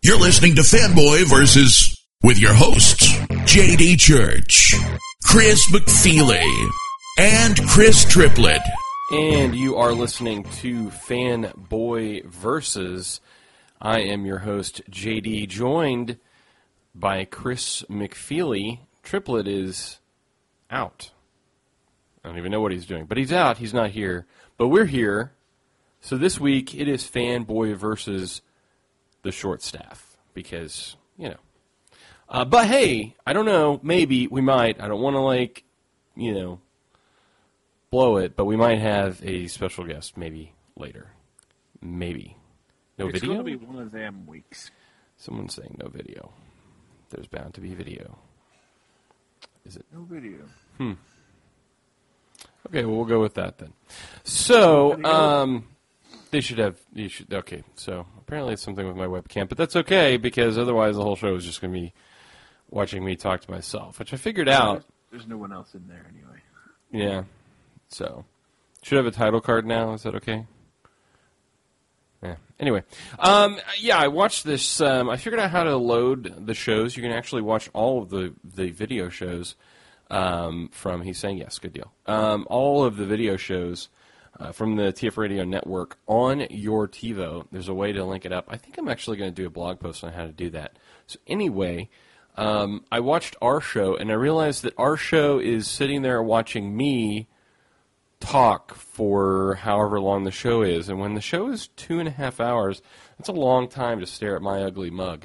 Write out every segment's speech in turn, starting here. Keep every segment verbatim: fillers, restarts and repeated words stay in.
You're listening to Fanboy Versus with your hosts, J D Church, Chris McFeely, and Chris Triplett. And you are listening to Fanboy Versus. I am your host, J D, joined by Chris McFeely. Triplett is out. I don't even know what he's doing, but he's out. He's not here. But we're here. So this week, it is Fanboy Versus the short staff, because, you know. Uh, but hey, I don't know, maybe, we might, I don't want to, like, you know, blow it, but we might have a special guest maybe later. Maybe. No it's video? It's going to be one of them weeks. Someone's saying no video. There's bound to be video. Is it? No video. Hmm. Okay, well, we'll go with that then. So, um... They should have, you should, okay, so apparently it's something with my webcam, but that's okay, because otherwise the whole show is just going to be watching me talk to myself, which I figured out. There's no one else in there anyway. Yeah, so, should have a title card now, is that okay? Yeah, anyway, um, yeah, I watched this, um, I figured out how to load the shows. You can actually watch all of the, the video shows um, from, he's saying yes, good deal, um, all of the video shows Uh, from the T F Radio Network on your TiVo. There's a way to link it up. I think I'm actually going to do a blog post on how to do that. So anyway, um, I watched our show, and I realized that our show is sitting there watching me talk for however long the show is. And when the show is two and a half hours, that's a long time to stare at my ugly mug.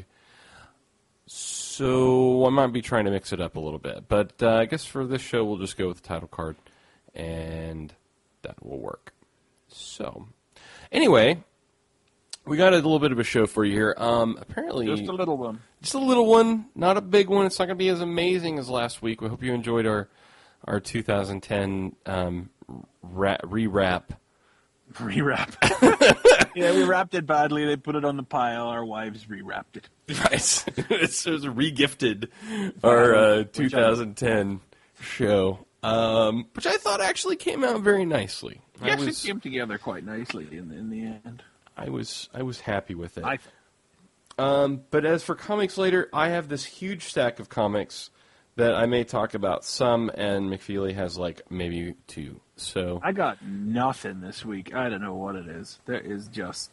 So I might be trying to mix it up a little bit. But uh, I guess for this show, we'll just go with the title card, and that will work. So, anyway, we got a little bit of a show for you here. Um, apparently, Just a little one. Just a little one, not a big one. It's not going to be as amazing as last week. We hope you enjoyed our our two thousand ten um, ra- re-wrap. Rewrap. Yeah, we wrapped it badly. They put it on the pile. Our wives re-wrapped it. Right. It was re-gifted our uh, two thousand ten show. Um, which I thought actually came out very nicely. Yes, I was, it came together quite nicely in the, in the end. I was I was happy with it. I um, but as for comics later, I have this huge stack of comics that I may talk about some, and McFeely has like maybe two. So I got nothing this week. I don't know what it is. There is just...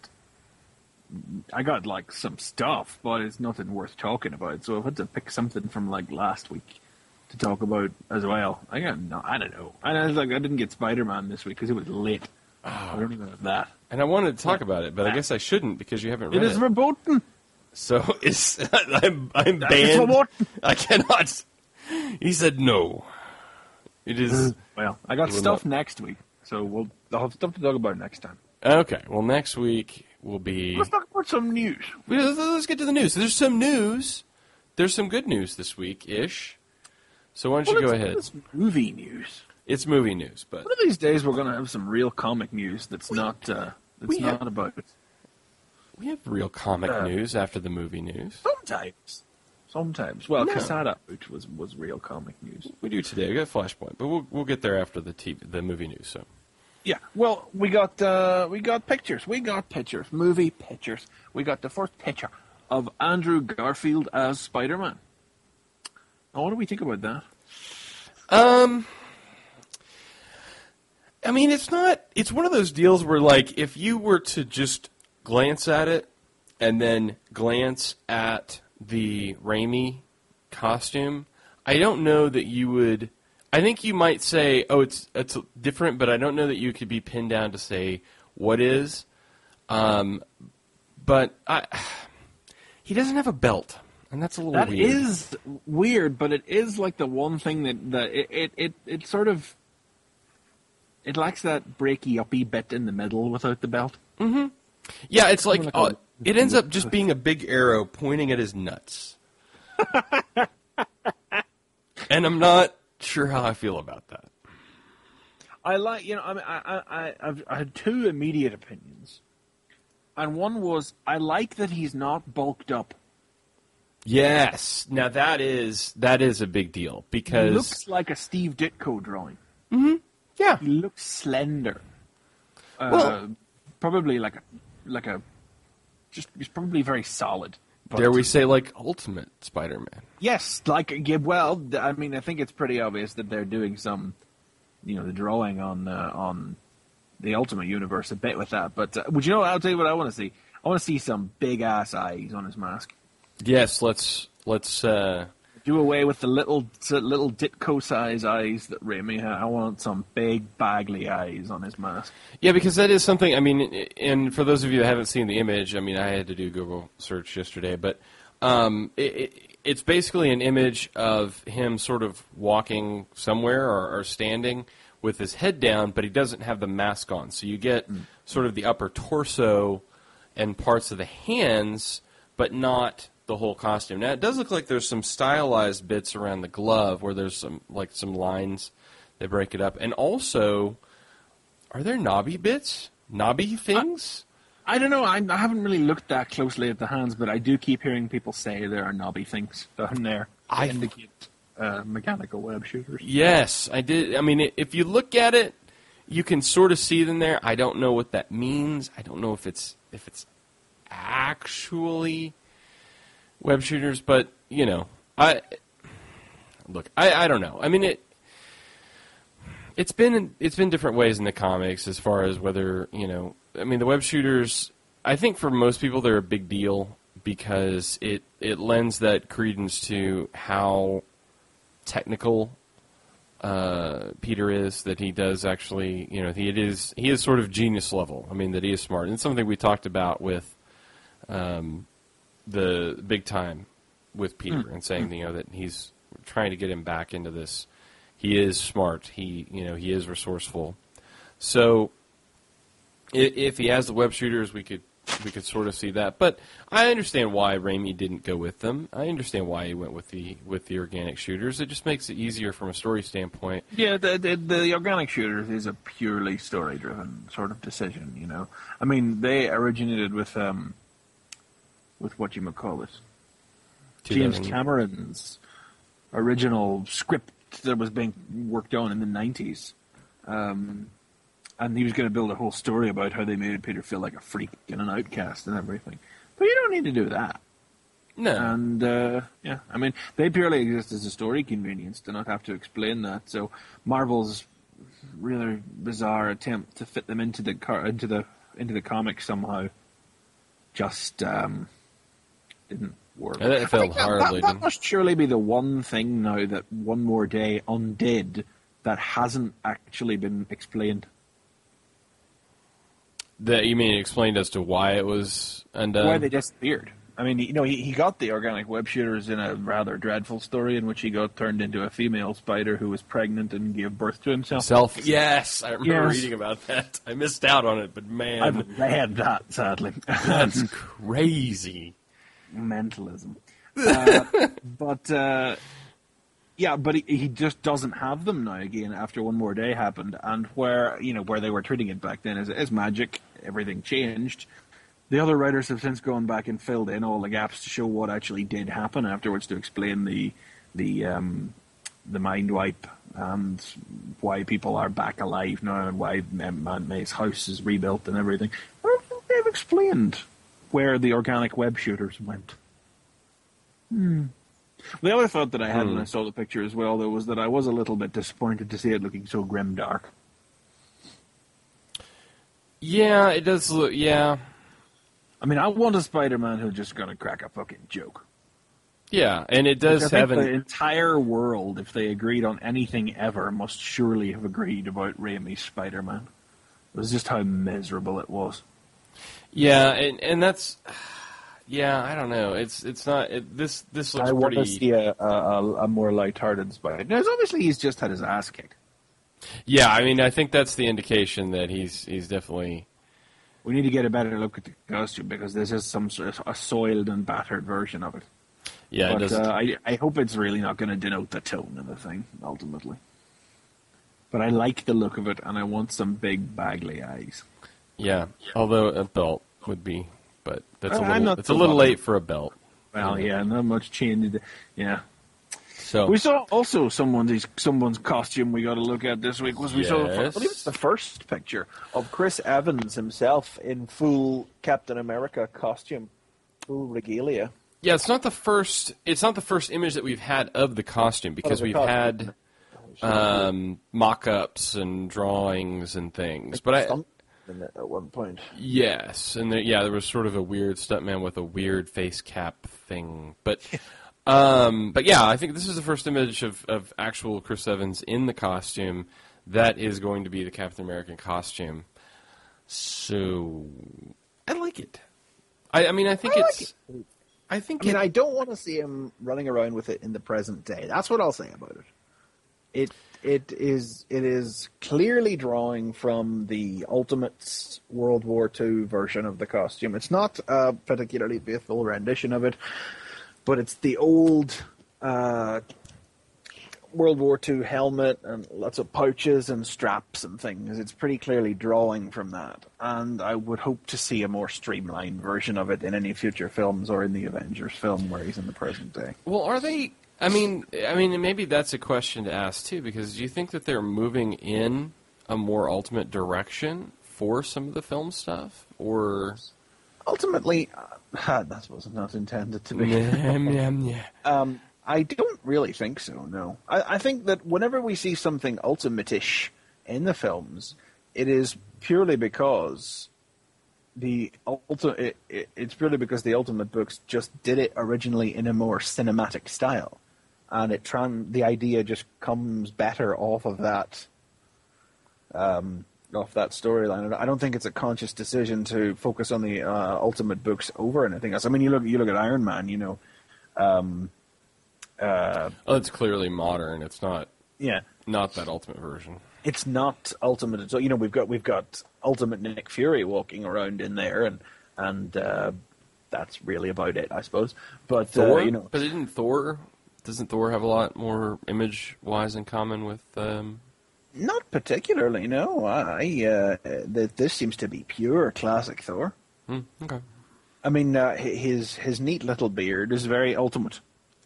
I got like some stuff, but it's nothing worth talking about. So I've had to pick something from like last week to talk about as well. I got no, I don't know. I was like, I didn't get Spider-Man this week because it was late. Oh. I don't even have that. And I wanted to talk about it, but I guess I shouldn't because you haven't read it. It is verboten. So it's I'm I'm banned. I cannot. He said no. It is. Well, I got stuff not. next week, so we'll I'll have stuff to talk about next time. Okay. Well, next week will be. Let's talk about some news. Let's get to the news. There's some news. There's some good news this week ish. So why don't well, you go it's, ahead? It's movie news. It's movie news, but one of these days we're going to have some real comic news. That's we, not. Uh, that's not have, about. We have real comic uh, news after the movie news. Sometimes. Sometimes. Well, no. Casada, which was was real comic news. We do today. We got Flashpoint, but we'll we'll get there after the T V, the movie news. So. Yeah. Well, we got uh, we got pictures. We got pictures. Movie pictures. We got the first picture of Andrew Garfield as Spider-Man. Now, what do we think about that? Um, I mean, it's not. It's one of those deals where, like, if you were to just glance at it and then glance at the Raimi costume, I don't know that you would. I think you might say, "Oh, it's it's different," but I don't know that you could be pinned down to say what is. Um, but I, he doesn't have a belt. And that's a little that weird. That is weird, but it is like the one thing that, that it, it, it, it sort of, it lacks that breaky-uppy bit in the middle without the belt. Mm-hmm. Yeah, it's like, like uh, a, it ends up just being a big arrow pointing at his nuts. And I'm not sure how I feel about that. I like, you know, I mean, I, I, I've, I had two immediate opinions. And one was, I like that he's not bulked up. Yes. Now that is that is a big deal because he looks like a Steve Ditko drawing. Mm-hmm. Yeah. He looks slender. Uh, well, probably like a like a just he's probably very solid. But Dare we say, like, Ultimate Spider-Man? yes, like yeah, well, th- I mean, I think it's pretty obvious that they're doing some, you know, the drawing on uh, on the Ultimate Universe a bit with that. But uh, would you know? I'll tell you what I want to see. I want to see some big ass eyes on his mask. Yes, let's let's. Uh, Do away with the little little Ditko size eyes that Raimi had. I want some big baggly eyes on his mask. yeah, because that is something. I mean, and for those of you that haven't seen the image, I mean, I had to do Google search yesterday, but um, it, it, it's basically an image of him sort of walking somewhere or, or standing with his head down, but he doesn't have the mask on. So you get mm. sort of the upper torso and parts of the hands, but not the whole costume. Now, it does look like there's some stylized bits around the glove where there's some like some lines that break it up. And also, are there knobby bits? Knobby things? I, I don't know. I, I haven't really looked that closely at the hands, but I do keep hearing people say there are knobby things down there. I indicate uh, mechanical web shooters. Yes, I did. I mean, if you look at it, you can sort of see them there. I don't know what that means. I don't know if it's if it's actually web shooters, but you know, I look. I, I don't know. I mean, it. It's been it's been different ways in the comics as far as whether you know. I mean, the web shooters. I think for most people they're a big deal because it it lends that credence to how technical uh, Peter is. That he does actually, you know, he it is he is sort of genius level. I mean, that he is smart, and it's something we talked about with. Um, the big time with Peter mm. and saying, you know, that he's trying to get him back into this. He is smart. He, you know, he is resourceful. So if, if he has the web shooters, we could we could sort of see that. But I understand why Raimi didn't go with them. I understand why he went with the with the organic shooters. It just makes it easier from a story standpoint. Yeah, the the, the organic shooters is a purely story driven sort of decision. You know, I mean, they originated with. Um, with what you might call it, James Cameron's original script that was being worked on in the nineties. Um, and he was going to build a whole story about how they made Peter feel like a freak and an outcast and everything. But you don't need to do that. No. And, uh, yeah, I mean, they purely exist as a story convenience to not have to explain that. So Marvel's really bizarre attempt to fit them into the car, into the into the comic somehow just um, didn't work. And it failed horribly. That, that, that must surely be the one thing now that One More Day undid that hasn't actually been explained. That you mean explained as to why it was undone? Why they disappeared. I mean, you know, he, he got the organic web shooters in a rather dreadful story in which he got turned into a female spider who was pregnant and gave birth to himself. Self, yes, I remember Yes. reading about that. I missed out on it, but man, I've read that, sadly. that's crazy. Mentalism. Uh, but, uh, yeah, but he, he just doesn't have them now again after One More Day happened. And where, you know, where they were treating it back then as, as magic, everything changed. The other writers have since gone back and filled in all the gaps to show what actually did happen afterwards, to explain the the um, the mind wipe and why people are back alive now and why Aunt May's house is rebuilt and everything. They've explained where the organic web shooters went. Hmm. The other thought that I had hmm. when I saw the picture as well, though, was that I was a little bit disappointed to see it looking so grim dark. Yeah, it does look. Yeah. I mean, I want a Spider-Man who's just going to crack a fucking joke. Yeah, and it does Because I have think an... the entire world, if they agreed on anything ever, must surely have agreed about Raimi's Spider-Man. It was just how miserable it was. Yeah, and and that's... Yeah, I don't know. It's it's not... It, this this looks I want pretty... to see a, a, a more light-hearted Spider-Man. Now, obviously, he's just had his ass kicked. Yeah, I mean, I think that's the indication that he's he's definitely... We need to get a better look at the costume, because this is some sort of a soiled and battered version of it. Yeah, but, it does. Uh, I, I hope it's really not going to denote the tone of the thing, ultimately. But I like the look of it, and I want some big, baggly eyes. Yeah, although a belt would be... But that's a I'm little, not it's so a little bothered. late for a belt. Well, yeah, not much changed. Yeah. So We saw also someone's someone's costume we got to look at this week. Was we saw, I Yes. believe it's the first picture of Chris Evans himself in full Captain America costume, full regalia. Yeah, it's not the first. It's not the first image that we've had of the costume because the we've costume. had um, mock-ups and drawings and things. But I, Some- in it at one point. yes, and there, yeah, there was sort of a weird stuntman with a weird face cap thing. But, um, but yeah, I think this is the first image of, of actual Chris Evans in the costume. That is going to be the Captain American costume. So I like it. I, I mean, I think I like it's. I think. I mean, it, I don't want to see him running around with it in the present day. That's what I'll say about it. It it is it is clearly drawing from the Ultimates World War Two version of the costume. It's not a particularly faithful rendition of it, but it's the old uh, World War Two helmet and lots of pouches and straps and things. It's pretty clearly drawing from that, and I would hope to see a more streamlined version of it in any future films or in the Avengers film where he's in the present day. Well, are they? I mean, I mean, maybe that's a question to ask too. Because do you think that they're moving in a more ultimate direction for some of the film stuff, or Ultimately, uh, that was not intended to be. yeah, yeah, yeah. Um, I don't really think so, no. I, I think that whenever we see something ultimate-ish in the films, it is purely because the ulti- it, it, it's purely because the Ultimate books just did it originally in a more cinematic style. And it tran- the idea just comes better off of that um, off that storyline. I don't think it's a conscious decision to focus on the uh, Ultimate books over anything else. I mean, you look you look at Iron Man, you know, um, Uh, Oh, it's clearly modern. It's not yeah, not that ultimate version. it's not Ultimate at all. You know, we've got we've got Ultimate Nick Fury walking around in there, and and uh, that's really about it, I suppose. But Thor, uh, you know, but didn't Thor? Doesn't Thor have a lot more image-wise in common with? Um... not particularly. No, I uh, that this seems to be pure classic Thor. Hmm, okay. I mean, uh, his his neat little beard is very Ultimate.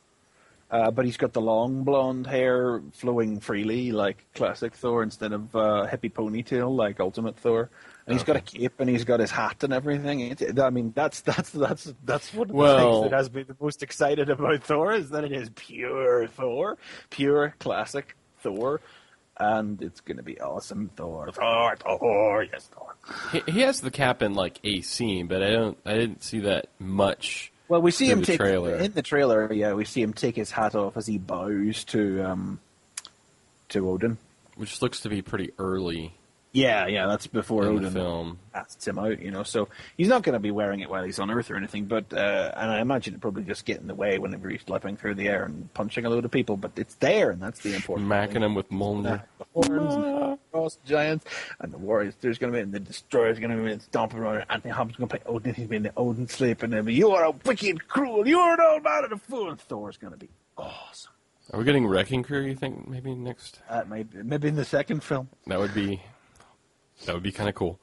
Uh, but he's got the long blonde hair flowing freely like classic Thor instead of uh, hippie ponytail like Ultimate Thor. And he's got a cape and he's got his hat and everything. It, I mean, that's that's that's that's one of the Well- things that has me the most excited about Thor is that it is pure Thor, pure classic Thor, and it's going to be awesome. Thor, Thor, Thor, yes, Thor. He, he has the cap in like a scene, but I don't. I didn't see that much. Well, we see Through him the take trailer. in the trailer. Yeah, we see him take his hat off as he bows to um, to Odin. Which looks to be pretty early Yeah, yeah, that's before in Odin the film. casts him out, you know. So he's not going to be wearing it while he's on Earth or anything. But uh, and I imagine it probably just get in the way whenever he's flipping through the air and punching a load of people. But it's there, and that's the important. Smacking thing. him with Mjolnir. The horns and the frost giants and the warriors. There's going to be and the destroyers going to be stomping around. Anthony Hopkins going to play Odin. He's been the Odin sleep, and they'll be, you are a wicked, cruel. You are an old man and a fool. And Thor's going to be awesome. Are we getting Wrecking Crew? You think maybe next? Uh, maybe maybe in the second film. That would be. That would be kind of cool.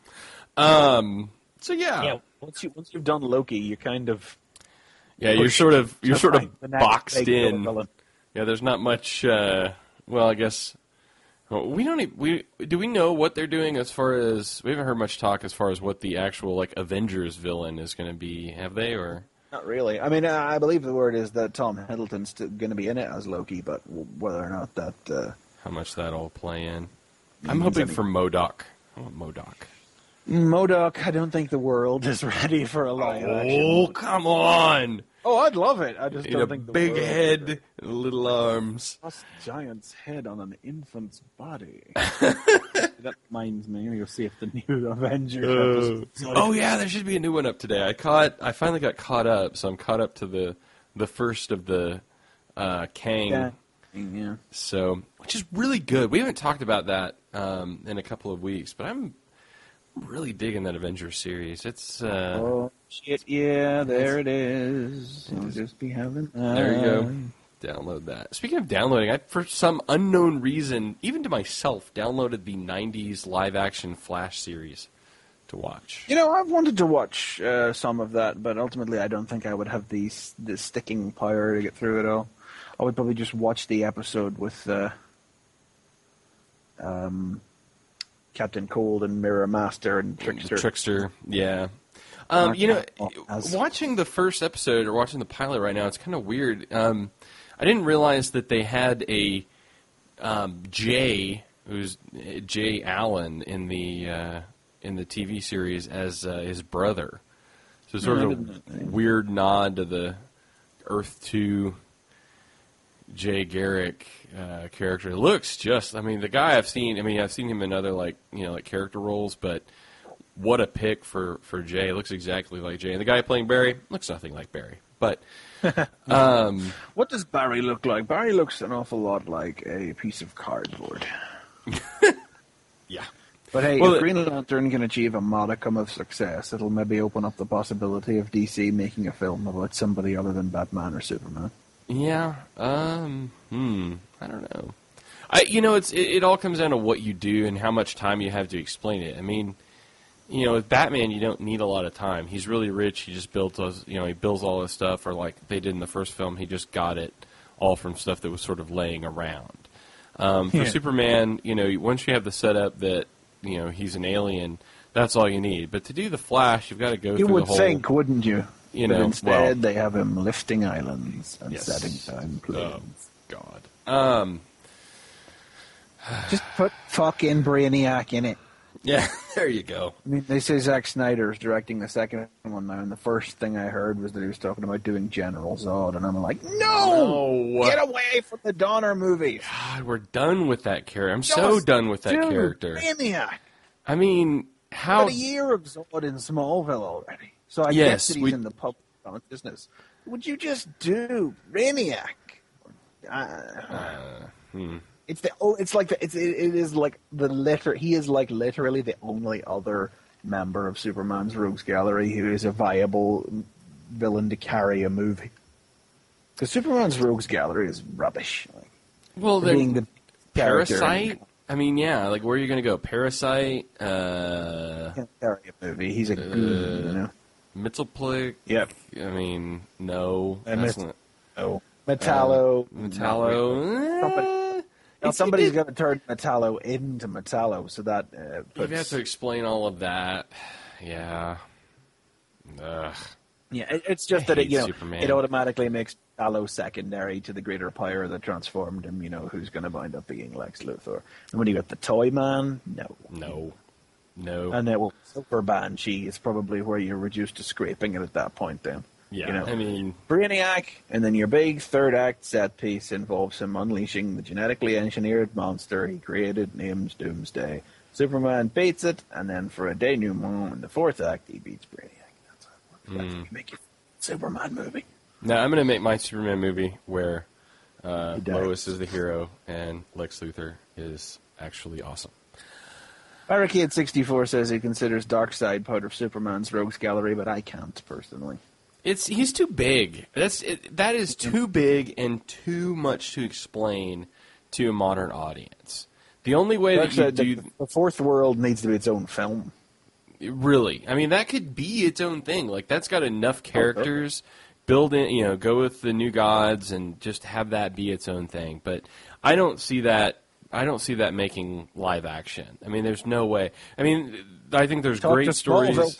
Um. So yeah. Yeah, once you once you've done Loki, you kind of Yeah, you're push sort of to you're sort find of the next boxed big in. villain. Yeah, there's not much. Uh, well, I guess well, we don't. e- We do we know what they're doing as far as we haven't heard much talk as far as what the actual like Avengers villain is going to be. Have they or? Not really. I mean, uh, I believe the word is that Tom Hiddleston's going to be in it as Loki, but w- whether or not that. Uh, How much that'll play in? I'm hoping for MODOK. I want MODOK. MODOK, I don't think the world is ready for a live action. Oh, come on! Oh, I'd love it. I just In don't a think the big world is head, ready. and little arms. Plus giant's head on an infant's body. That reminds me. You'll see if the new Avengers. episode- Oh yeah, there should be a new one up today. I caught. I finally got caught up, so I'm caught up to the the first of the uh, Kang. Yeah. Yeah. So, which is really good. We haven't talked about that um, in a couple of weeks, but I'm really digging that Avengers series. It's uh, Oh shit! Yeah, there it is. I'll just be having. there you go. Download that. Speaking of downloading, I for some unknown reason, even to myself, downloaded the nineties live action Flash series to watch. You know, I've wanted to watch uh, some of that, but ultimately, I don't think I would have the the sticking power to get through it all. I would probably just watch the episode with uh, um, Captain Cold and Mirror Master and Trickster. Trickster, yeah. Um, Mark you know, Hamill as- watching the first episode or watching the pilot right now, it's kind of weird. Um, I didn't realize that they had a um, Jay, who's Jay Allen in the uh, in the T V series as uh, his brother. So sort Yeah, I of didn't a know. weird nod to the Earth two Jay Garrick uh, character. It looks just, I mean, the guy I've seen, I mean, I've seen him in other, like, you know, like character roles, but what a pick for, for Jay. It looks exactly like Jay. And the guy playing Barry looks nothing like Barry. But, um, What does Barry look like? Barry looks an awful lot like a piece of cardboard. yeah. But hey, Well, if it- Green Lantern can achieve a modicum of success, it'll maybe open up the possibility of D C making a film about somebody other than Batman or Superman. Yeah. Um, hmm. I don't know. I, you know, it's, it, it all comes down to what you do and how much time you have to explain it. I mean, you know, with Batman, you don't need a lot of time. He's really rich. He just built those, you know, he builds all this stuff, or like they did in the first film, he just got it all from stuff that was sort of laying around. Um, for Yeah. Superman, you know, once you have the setup that, you know, he's an alien, that's all you need. But to do the Flash, you've got to go You through would the whole. think, wouldn't you? You but know, instead well- they have him lifting islands and Yes. setting time planes. Oh, God. Um, Just put fucking Brainiac in it. yeah, there you go. I mean, they say Zack Snyder's directing the second one now, and the first thing I heard was that he was talking about doing General Zod, and I'm like, no! No! Get away from the Donner movies! God, we're done with that character. I'm so Just done with that do character. Brainiac! I mean, how? Had a year of Zod in Smallville already. So I Yes, guess that he's we- in the public consciousness. Would you just do Brainiac? Uh, Uh, hmm. It's the oh, it's like the, it's it, it is like the liter. He is like literally the only other member of Superman's Rogues Gallery who is a viable villain to carry a movie. Because Superman's Rogues Gallery is rubbish. Like, Well, for being then the character Parasite. I mean, yeah. Like, where are you going to go? Parasite. Uh, and can't carry a movie. He's a goon, you know. Mitzelplick. Yep. I mean, no. And That's Mit- not, Oh, Metallo. Metallo. Somebody- eh, Now, it's- somebody's it- got to turn Metallo into Metallo, so that uh, You'd have puts, to explain all of that. Yeah. Ugh. yeah, it, it's just I that it, hate you know Superman. it automatically makes Metallo secondary to the greater power that transformed him. You know, who's going to wind up being Lex Luthor? And when you got the Toy Man, no, No. No. and then well, Silver Banshee is probably where you're reduced to scraping it at that point. Then, yeah. you know, I mean, Brainiac, and then your big third act set piece involves him unleashing the genetically engineered monster he created, named Doomsday. Superman beats it, and then for a denouement in the fourth act, he beats Brainiac. That's how it works. That's how you make your Superman movie. now I'm going to make my Superman movie where uh, He dies. Lois is the hero and Lex Luthor is actually awesome. Barricade sixty-four says he considers Darkseid part of Superman's Rogues Gallery, but I can't personally. It's he's too big. That's it, that is too big and too much to explain to a modern audience. The only way that you Darkseid, do the, the Fourth World needs to be its own film. really, I mean, that could be its own thing. Like that's got enough characters. Build in, you know, go with the new gods and just have that be its own thing. But I don't see that. I don't see that making live action. I mean, there's no way. I mean, I think there's Talk to great stories. Smallville.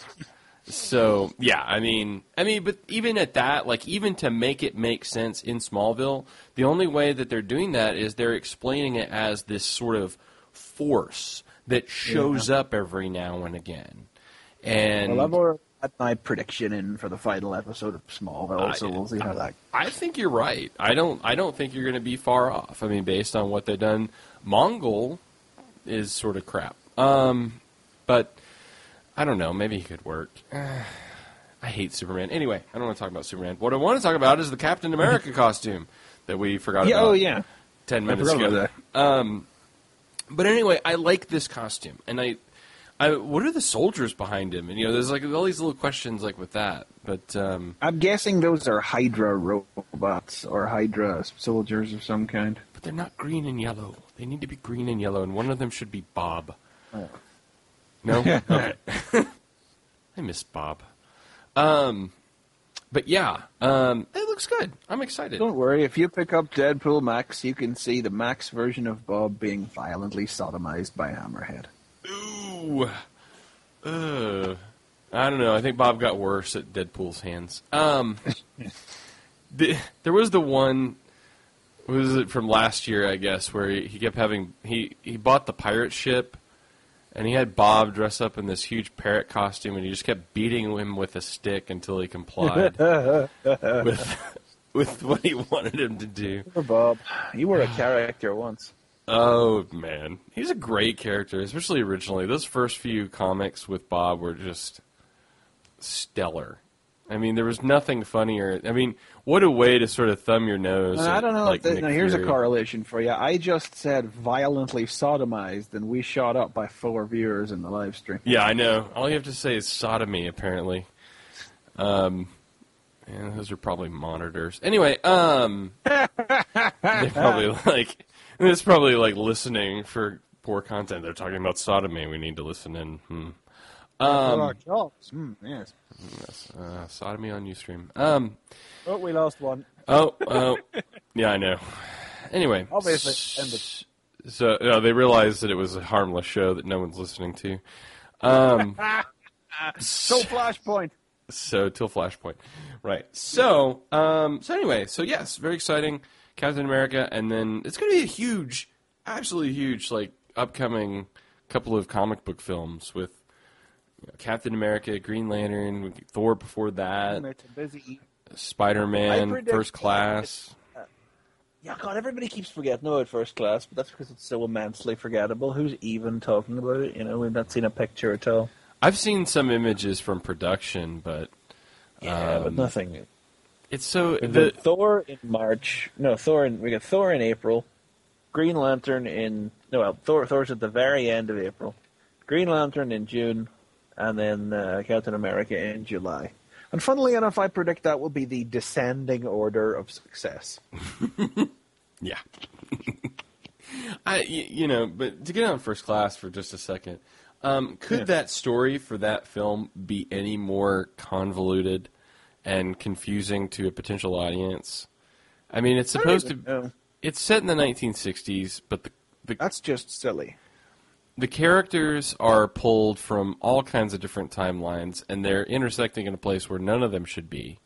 So yeah, I mean, I mean, but even at that, like even to make it make sense in Smallville, the only way that they're doing that is they're explaining it as this sort of force that shows up every now and again. And Well, I've already had my prediction in for the final episode of Smallville, so we'll see how that. I think you're right. I don't. I don't think you're going to be far off. I mean, based on what they've done, Mongol is sort of crap. Um, but I don't know. Maybe he could work. I hate Superman. Anyway, I don't want to talk about Superman. What I want to talk about is the Captain America costume that we forgot Yeah, about oh yeah. ten I minutes forgot ago. about Um, but anyway, I like this costume, and I, I, what are the soldiers behind him? And you know, there's like all these little questions like with that. But um, I'm guessing those are Hydra robots or Hydra soldiers of some kind. but they're not green and yellow. They need to be green and yellow, and one of them should be Bob. Oh. No, okay. I miss Bob. Um, but yeah, um, it looks good. I'm excited. Don't worry, if you pick up Deadpool Max, you can see the Max version of Bob being violently sodomized by Hammerhead. Ooh, uh, I don't know. I think Bob got worse at Deadpool's hands. Um, the, there was the one, was it from last year, I guess, where he, he kept having, he, he bought the pirate ship, and he had Bob dress up in this huge parrot costume, and he just kept beating him with a stick until he complied with with what he wanted him to do. Poor Bob. You were a character once. Oh, man. He's a great character, especially originally. Those first few comics with Bob were just stellar. I mean, there was nothing funnier. I mean, what a way to sort of thumb your nose. I don't know. At, like, If the, Nick now, here's Fury. a correlation for you. I just said violently sodomized, and we shot up by four viewers in the live stream. Yeah, I know. All you have to say is sodomy, apparently. Um, and those are probably monitors. Anyway, um, they're probably like, it's probably like listening for poor content. They're talking about sodomy. We need to listen in. Hmm. Um, jobs. Mm, yes. yes, uh, sodomy on Ustream. Um, Oh, we lost one. oh, oh, yeah, I know. Anyway, Obviously, s- so no, they realized that it was a harmless show that no one's listening to. Um, So Flashpoint. So till Flashpoint, right? So, um, so anyway, so yes, very exciting, Captain America, and then it's going to be a huge, absolutely huge, like upcoming couple of comic book films with you know, Captain America, Green Lantern, Thor before that, It's a busy. I Spider-Man, predict- First Class. Yeah, God, everybody keeps forgetting about First Class, but that's because it's so immensely forgettable. Who's even talking about it? You know, we've not seen a picture at all. I've seen some images from production, but Yeah, but um, nothing. it's so The, the Thor in March. No, Thor in we got Thor in April. Green Lantern in no, well, Thor Thor's at the very end of April. Green Lantern in June, and then uh, Captain America in July. And funnily enough, I predict that will be the descending order of success. yeah. I, y- you know, but to get on First Class for just a second, um, could Yeah. that story for that film be any more convoluted and confusing to a potential audience? I mean, it's supposed to. No, It's set in the nineteen sixties, but the the, that's just silly. the characters are pulled from all kinds of different timelines, and they're intersecting in a place where none of them should be.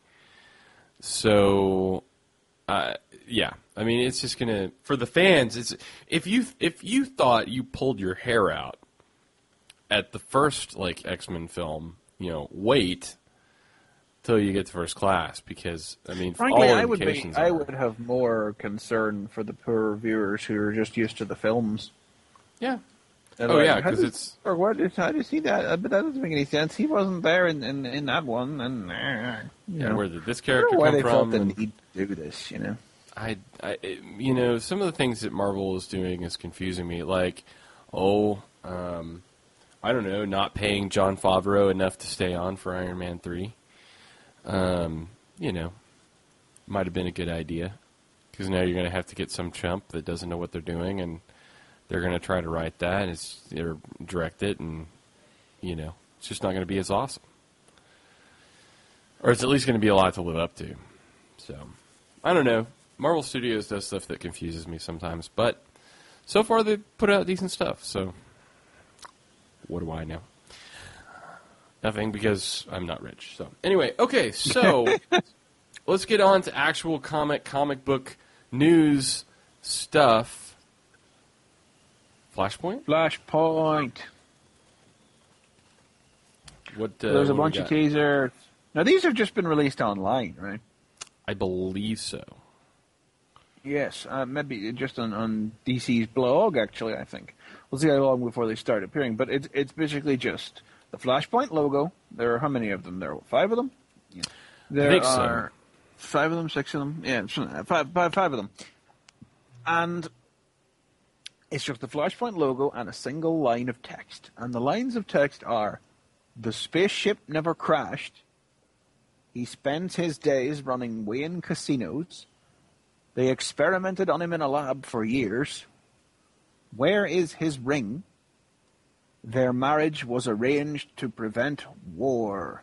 So, uh, yeah, I mean, it's just gonna for the fans. It's if you if you thought you pulled your hair out at the first like X-Men film, you know, wait till you get to First Class because I mean, Frankly, all I would be. indications I are- would have more concern for the poor viewers who are just used to the films. yeah. And Oh, like, yeah, how 'cause does- it's- or what? Is, how does he that? Uh, but that doesn't make any sense. He wasn't there in in, in that one, and uh, you Yeah, know. where did this I don't character know why come they felt from? the and- need to do this. You know. I, I, it- you know, some of the things that Marvel is doing is confusing me. Like, oh, um, I don't know, not paying Jon Favreau enough to stay on for Iron Man three. Um, you know, might have been a good idea because now you're going to have to get some chump that doesn't know what they're doing, and they're going to try to write that it's, or direct it, and you know, it's just not going to be as awesome, or it's at least going to be a lot to live up to. So, I don't know. Marvel Studios does stuff that confuses me sometimes, but so far they've put out decent stuff, so what do I know? Nothing, because I'm not rich. So anyway, okay, so let's get on to actual comic, comic book news stuff. Flashpoint? Flashpoint. What? Uh, There's a what bunch we of got? teasers. Now these have just been released online, right? I believe so. Yes, uh, maybe just on, on D C's blog. Actually, I think we'll see how long before they start appearing. But it's it's basically just the Flashpoint logo. There are how many of them? There are five of them. Yeah. There think so. are five of them, six of them. Yeah, something like that. five, five, five of them. And it's just the Flashpoint logo and a single line of text. And the lines of text are: the spaceship never crashed. He spends his days running Wayne casinos. They experimented on him in a lab for years. Where is his ring? Their marriage was arranged to prevent war.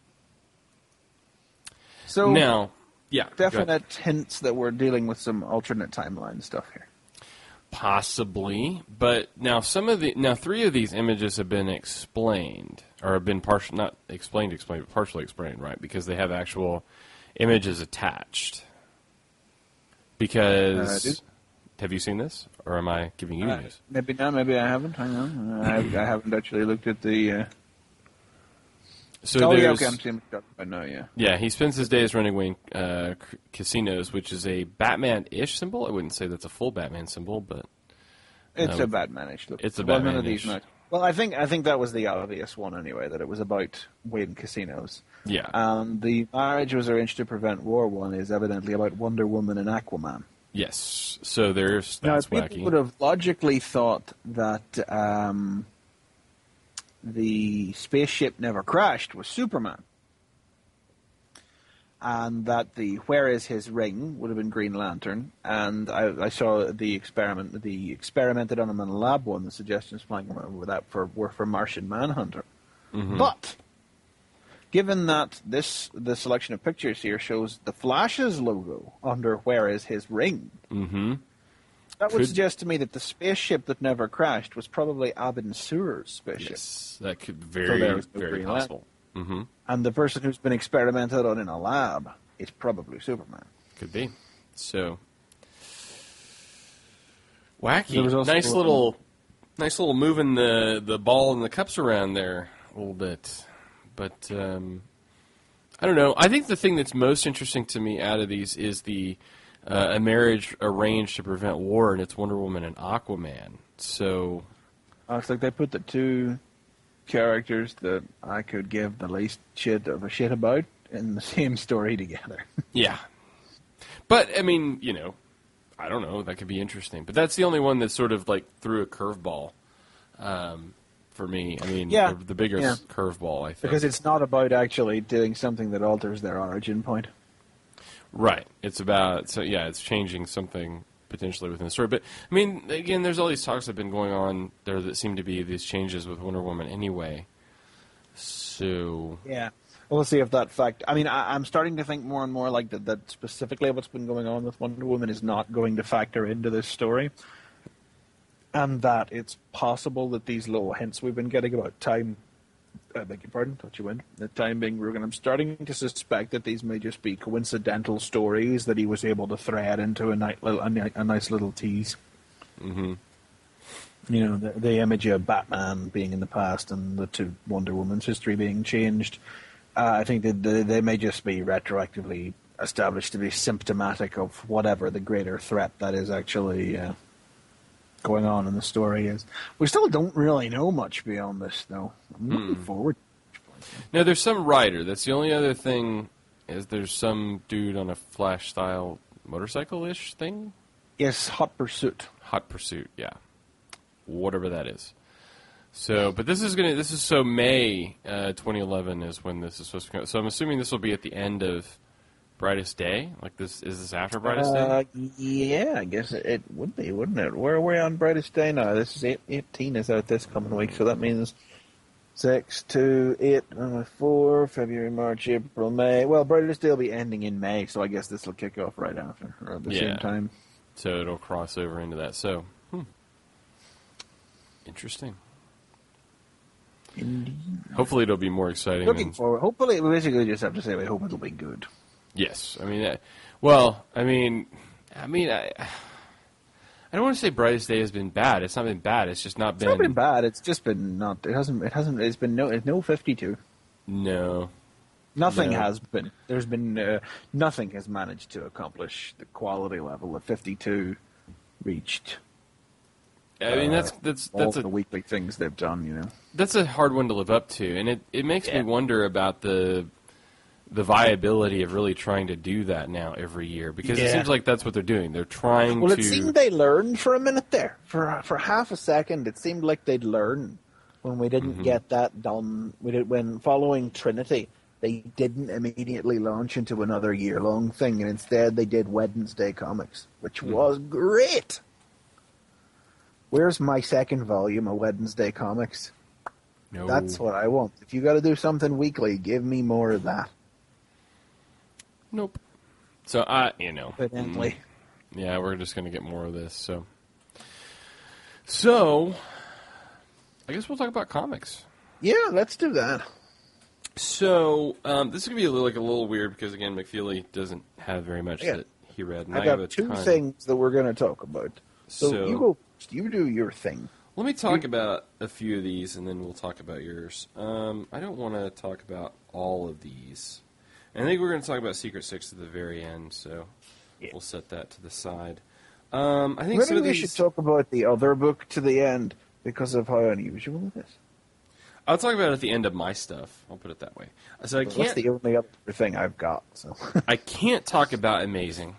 So, Now, yeah, go ahead. definite hints that we're dealing with some alternate timeline stuff here. Possibly, but now some of the now three of these images have been explained, or have been partial, not explained, explained, but partially explained, right? Because they have actual images attached. Because, Uh, have you seen this, or am I giving you Uh, news? maybe not. Maybe I haven't. Hang on. I, I haven't actually looked at the. Uh... So oh yeah, there's, okay. I'm seeing. I know. Yeah. yeah, he spends his days running away uh, c- casinos, which is a Batman-ish symbol. I wouldn't say that's a full Batman symbol, but It's Um, a Batmanish look. it's a Well, none of Batman-ish. these nice. Well, I think I think that was the obvious one anyway. That it was about Wayne casinos. yeah. And the marriage was arranged to prevent war. One is evidently about Wonder Woman and Aquaman. Yes. So there's Now, that's people wacky. would have logically thought that um, the spaceship never crashed was Superman, and that the where is his ring would have been Green Lantern. And I, I saw the experiment, the experimented on him in a lab one. The suggestions flying around with that for were for Martian Manhunter, Mm-hmm. but. Given that this the selection of pictures here shows the Flash's logo under where is his ring, Mm-hmm. that would Could- suggest to me that the spaceship that never crashed was probably Abin Sur's spaceship. Yes, that could So very, there's no very Green possible. Mm-hmm. And the person who's been experimented on in a lab is probably Superman. Could be. So wacky. There was also- nice little, nice little moving the the ball and the cups around there a little bit. But um, I don't know. I think the thing that's most interesting to me out of these is the uh, a marriage arranged to prevent war, and it's Wonder Woman and Aquaman. So Uh, it's like they put the two characters that I could give the least shit of a shit about in the same story together. yeah. But I mean, you know, I don't know. That could be interesting. But that's the only one that sort of like threw a curveball um, for me. I mean, Yeah. the, the biggest Yeah. curveball, I think. Because it's not about actually doing something that alters their origin point. Right. It's about, so yeah, it's changing something potentially within the story. But, I mean, again, there's all these talks that have been going on there that seem to be these changes with Wonder Woman anyway. So, Yeah. We'll see if that fact. I mean, I, I'm starting to think more and more like that, that specifically what's been going on with Wonder Woman is not going to factor into this story. And that it's possible that these little hints we've been getting about time, I beg your pardon, touch you in, the time being broken, I'm starting to suspect that these may just be coincidental stories that he was able to thread into a, nice little, a, ni- a nice little tease. hmm You know, the, the image of Batman being in the past and the two Wonder Woman's history being changed. Uh, I think that they, they may just be retroactively established to be symptomatic of whatever the greater threat that is actually uh, going on in the story is. We still don't really know much beyond this, though. I'm looking forward. now there's some writer. That's the only other thing, is there's some dude on a Flash-style motorcycle-ish thing? Yes, Hot Pursuit. Hot Pursuit, yeah. Whatever that is. So, but this is gonna. This is so May uh, twenty eleven is when this is supposed to come. So I'm assuming this will be at the end of Brightest Day. Like this is this after Brightest Day? Uh, yeah, I guess it, it would be, wouldn't it? Where are we on Brightest Day now? This is eight, eighteen is out this coming week, so that means six, two, eight, uh, four, February, March, April, May. Well, Brightest Day will be ending in May, so I guess this will kick off right after, or at the Yeah. same time. So it'll cross over into that. So, hmm. Interesting. Indeed. Hopefully it'll be more exciting. Looking than, forward. Hopefully, we basically just have to say we hope it'll be good. yes, I mean, uh, well, I mean, I mean, I, I don't want to say Brightest Day has been bad. It's not been bad. It's just not It's been. not been bad. It's just been not. It hasn't. It hasn't. It's been no. It's no fifty-two. No. Nothing No. has been. There's been uh, nothing has managed to accomplish the quality level that fifty-two reached. I mean, that's Uh, that's all that's the a weekly things they've done. You know. that's a hard one to live up to, and it, it makes Yeah. me wonder about the the viability of really trying to do that now every year, because it Yeah. seems like that's what they're doing. They're trying Well, to. it seemed they learned for a minute there. For for half a second, it seemed like they'd learn when we didn't Mhm. get that done. We did when following Trinity, they didn't immediately launch into another year-long thing, and instead they did Wednesday Comics, which Mm. was great. Where's my second volume of Wednesday Comics? no, That's what I want. If you got to do something weekly, give me more of that. Nope. So I, you know, Evidently. mm, yeah, we're just gonna get more of this. So, so I guess we'll talk about comics. Yeah, let's do that. So um, this is gonna be a little, like a little weird because again, McFeely doesn't have very much Yeah. that he read. And I I got have a two ton. things that we're going to talk about. So, So- you go. You do your thing. Let me talk about a few of these, and then we'll talk about yours. Um, I don't want to talk about all of these. I think we're going to talk about Secret Six at the very end, so Yeah. we'll set that to the side. Um, I think some Maybe of we these. should talk about the other book to the end because of how unusual it is. I'll talk about it at the end of my stuff. I'll put it that way. So I That's can't. the only other thing I've got. So I can't talk about Amazing.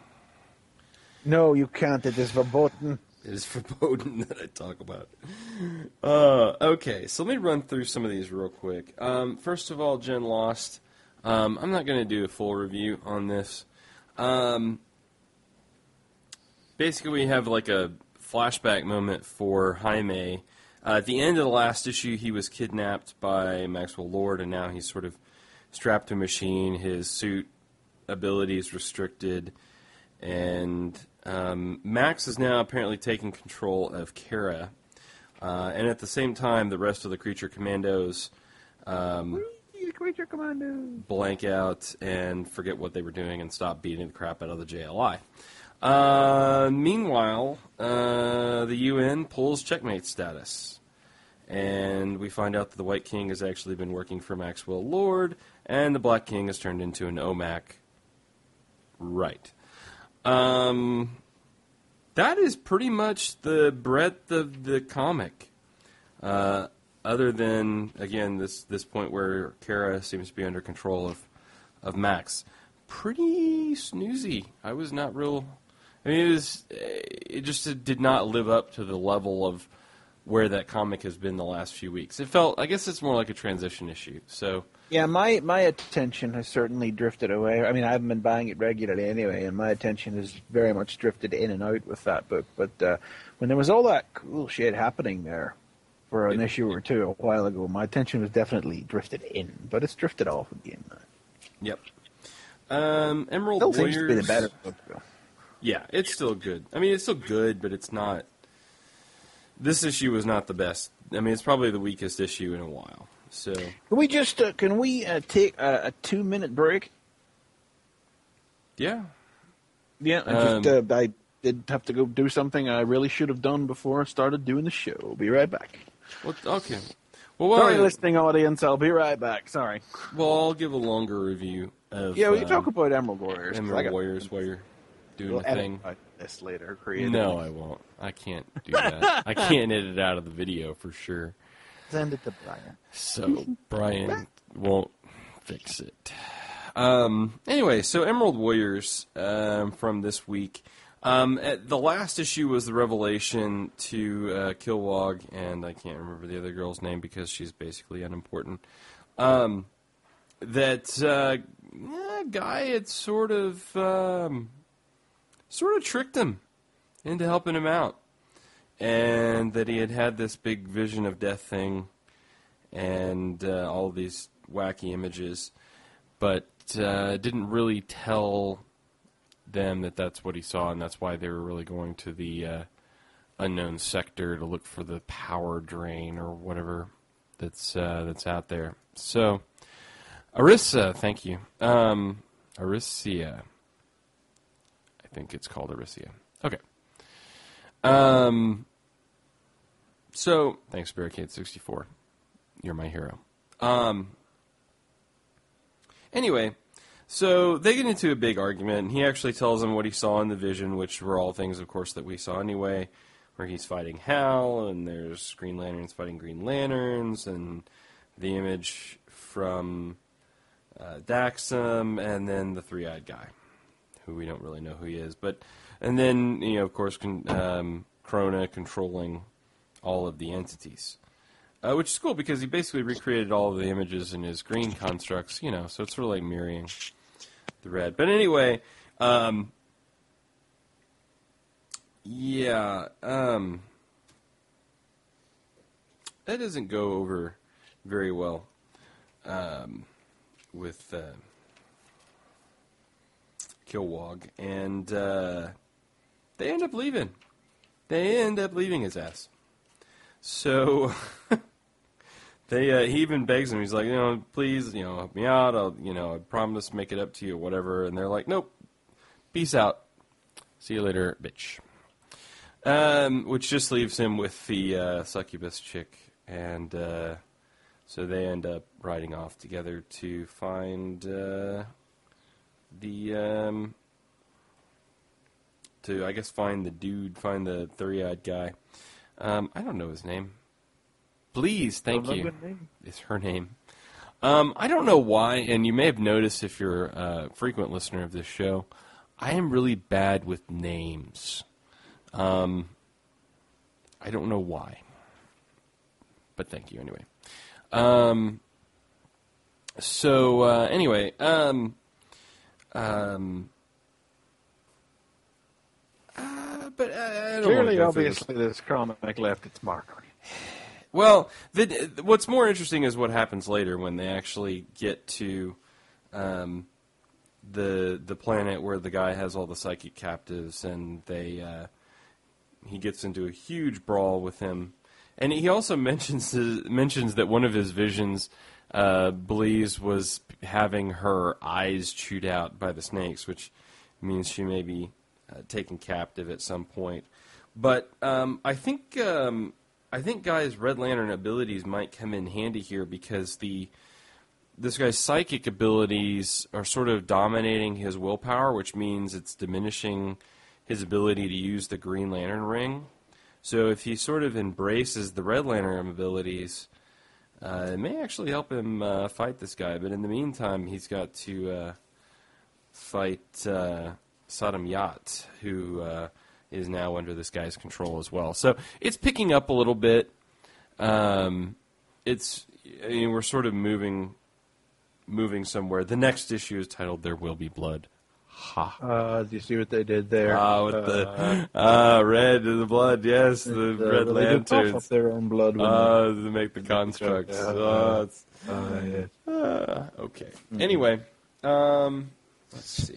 no, you can't. It is verboten. It is foreboding that I talk about. Uh, okay, so let me run through some of these real quick. Um, first of all, Jen Lost. Um, I'm not going to do a full review on this. Um, basically, we have like a flashback moment for Jaime. Uh, at the end of the last issue, he was kidnapped by Maxwell Lord, and now he's sort of strapped to a machine. His suit abilities restricted, and um, Max is now apparently taking control of Kara. Uh, and at the same time, the rest of the creature commandos um, Whee, Creature Commando. blank out and forget what they were doing and stop beating the crap out of the J L I. Uh, meanwhile, uh, the U N pulls checkmate status. And we find out that the White King has actually been working for Maxwell Lord, and the Black King has turned into an O M A C. Right. Um, that is pretty much the breadth of the comic. Uh, other than, again, this, this point where Kara seems to be under control of, of Max. Pretty snoozy. I was not real... I mean, it was... It just did not live up to the level of where that comic has been the last few weeks. It felt... I guess it's more like a transition issue, so... Yeah, my, my attention has certainly drifted away. I mean, I haven't been buying it regularly anyway, and my attention has very much drifted in and out with that book. But uh, when there was all that cool shit happening there for an It- issue or two a while ago, my attention was definitely drifted in, but it's drifted off again now. Yep. Um, Emerald Still Warriors... seems to be the better book, though. Yeah, it's still good. I mean, it's still good, but it's not... This issue was not the best. I mean, it's probably the weakest issue in a while. So Can we just uh, can we uh, take a, a two minute break? yeah, Yeah, I Um, just uh, I did have to go do something I really should have done before I started doing the show. I'll be right back. well, okay. Well, while Sorry, I- listening audience. I'll be right back. Sorry. well, I'll give a longer review of Yeah, we can um, talk about Emerald Warriors. 'cause I Emerald got- Warriors while you're doing We'll the edit thing. out this later. Creative. No, I won't. I can't do that. I can't edit it out of the video for sure. Send it to Brian. So Brian won't fix it. Um, anyway, so Emerald Warriors um, from this week. Um, at- the last issue was the revelation to uh, Kilowog, and I can't remember the other girl's name because she's basically unimportant. Um, that uh, yeah, guy had sort of um, sort of tricked him into helping him out, and that he had had this big vision of death thing, and uh, all these wacky images, but uh, didn't really tell them that that's what he saw, and that's why they were really going to the uh, unknown sector to look for the power drain or whatever that's uh, that's out there. So, Arissa, thank you. Um, Arisia. I think it's called Arisia. Okay. Um. So, thanks, Barricade sixty-four. You're my hero. Um. Anyway, so they get into a big argument, and he actually tells them what he saw in the vision, which were all things, of course, that we saw anyway, where he's fighting Hal, and there's Green Lanterns fighting Green Lanterns, and the image from uh, Daxam, and then the three-eyed guy, who we don't really know who he is. But and then, you know, of course, con- um, Krona controlling all of the entities. Uh, which is cool because he basically recreated all of the images in his green constructs, you know, so it's sort of like mirroring the red. But anyway, um, yeah, um, that doesn't go over very well um, with uh, Kilowog, and uh, they end up leaving. They end up leaving his ass. So... they uh, he even begs him. He's like, you know, please, you know, help me out. I'll, you know, I promise to make it up to you, whatever. And they're like, nope, peace out. See you later, bitch. Um, which just leaves him with the uh, succubus chick, and uh, so they end up riding off together to find uh, the um, to I guess find the dude, find the three-eyed guy. Um, I don't know his name. Please, thank you. It's her name. Um, I don't know why, and you may have noticed if you're a frequent listener of this show, I am really bad with names. Um, I don't know why, but thank you anyway. Um, so uh, anyway, um, um, uh, but uh, I don't Clearly, wanna go obviously, this comic left its mark on you. Well, the, what's more interesting is what happens later when they actually get to um, the the planet where the guy has all the psychic captives, and they uh, he gets into a huge brawl with him, and he also mentions his, mentions that one of his visions, uh, Bleez was having her eyes chewed out by the snakes, which means she may be uh, taken captive at some point. But um, I think. Um, I think Guy's Red Lantern abilities might come in handy here because the this guy's psychic abilities are sort of dominating his willpower, which means it's diminishing his ability to use the Green Lantern ring. So if he sort of embraces the Red Lantern abilities, uh, it may actually help him uh, fight this guy. But in the meantime, he's got to uh, fight uh, Sodom Yat, who... Uh, is now under this guy's control as well. So it's picking up a little bit. Um, it's I mean, we're sort of moving moving somewhere. The next issue is titled "There Will Be Blood." Ha! Uh, do you see what they did there? Ah, with uh, the ah red the blood. Yes, the uh, red well, they do puff lanterns. up their own blood. When Ah, to make the constructs. Uh, Oh, it's, they, uh, yeah. uh, okay. Anyway, um, let's see.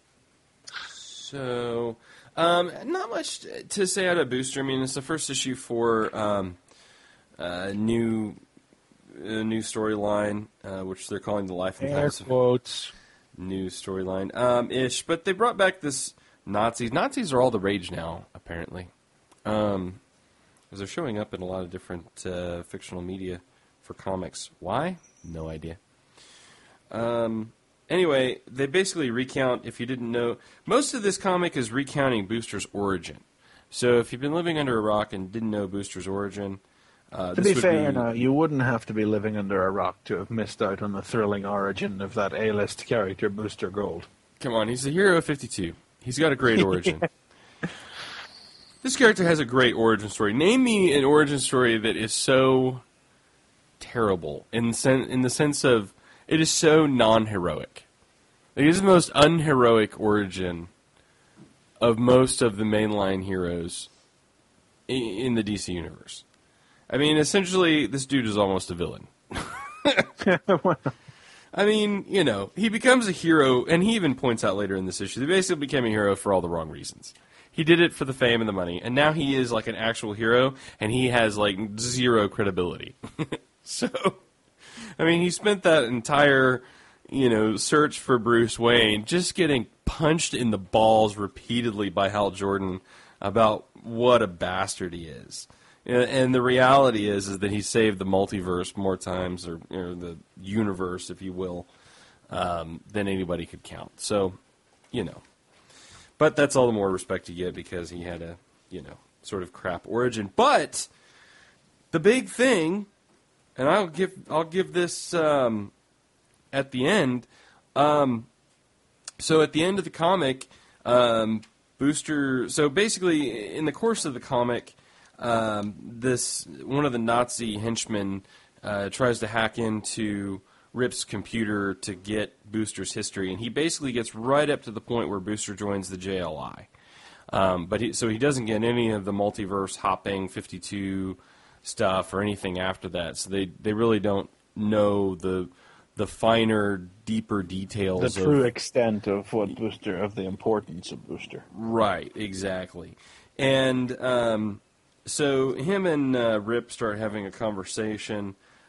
So. Um, not much to say out of Booster. I mean, it's the first issue for um, uh, new uh, new storyline, uh, which they're calling the Life and Air Times of quotes. New storyline um, ish. But they brought back this Nazis. Nazis are all the rage now, apparently, um, because they're showing up in a lot of different uh, fictional media for comics. Why? No idea. Um. Anyway, they basically recount, if you didn't know, most of this comic is recounting Booster's origin. So if you've been living under a rock and didn't know Booster's origin, uh, To this be would fair, be, now, you wouldn't have to be living under a rock to have missed out on the thrilling origin of that A-list character, Booster Gold. Come on, he's the hero of fifty-two. He's got a great origin. This character has a great origin story. Name me an origin story that is so terrible in, sen- in the sense of it is so non-heroic. It is the most unheroic origin of most of the mainline heroes in, in the D C universe. I mean, essentially, this dude is almost a villain. I mean, you know, he becomes a hero, and he even points out later in this issue, that he basically became a hero for all the wrong reasons. He did it for the fame and the money, and now he is like an actual hero, and he has like zero credibility. So, I mean, he spent that entire, you know, search for Bruce Wayne just getting punched in the balls repeatedly by Hal Jordan about what a bastard he is. And the reality is, is that he saved the multiverse more times, or, or the universe, if you will, um, than anybody could count. So, you know. But that's all the more respect you get because he had a, you know, sort of crap origin. But the big thing, and I'll give I'll give this um, at the end. Um, so at the end of the comic, um, Booster. So basically, in the course of the comic, um, this one of the Nazi henchmen uh, tries to hack into Rip's computer to get Booster's history, and he basically gets right up to the point where Booster joins the J L I. Um, but he, so he doesn't get any of the multiverse hopping fifty-two stuff or anything after that. So they, they really don't know the the finer, deeper details. The true of, extent of what Booster, of the importance of Booster. Right, exactly. And um, so him and uh, Rip start having a conversation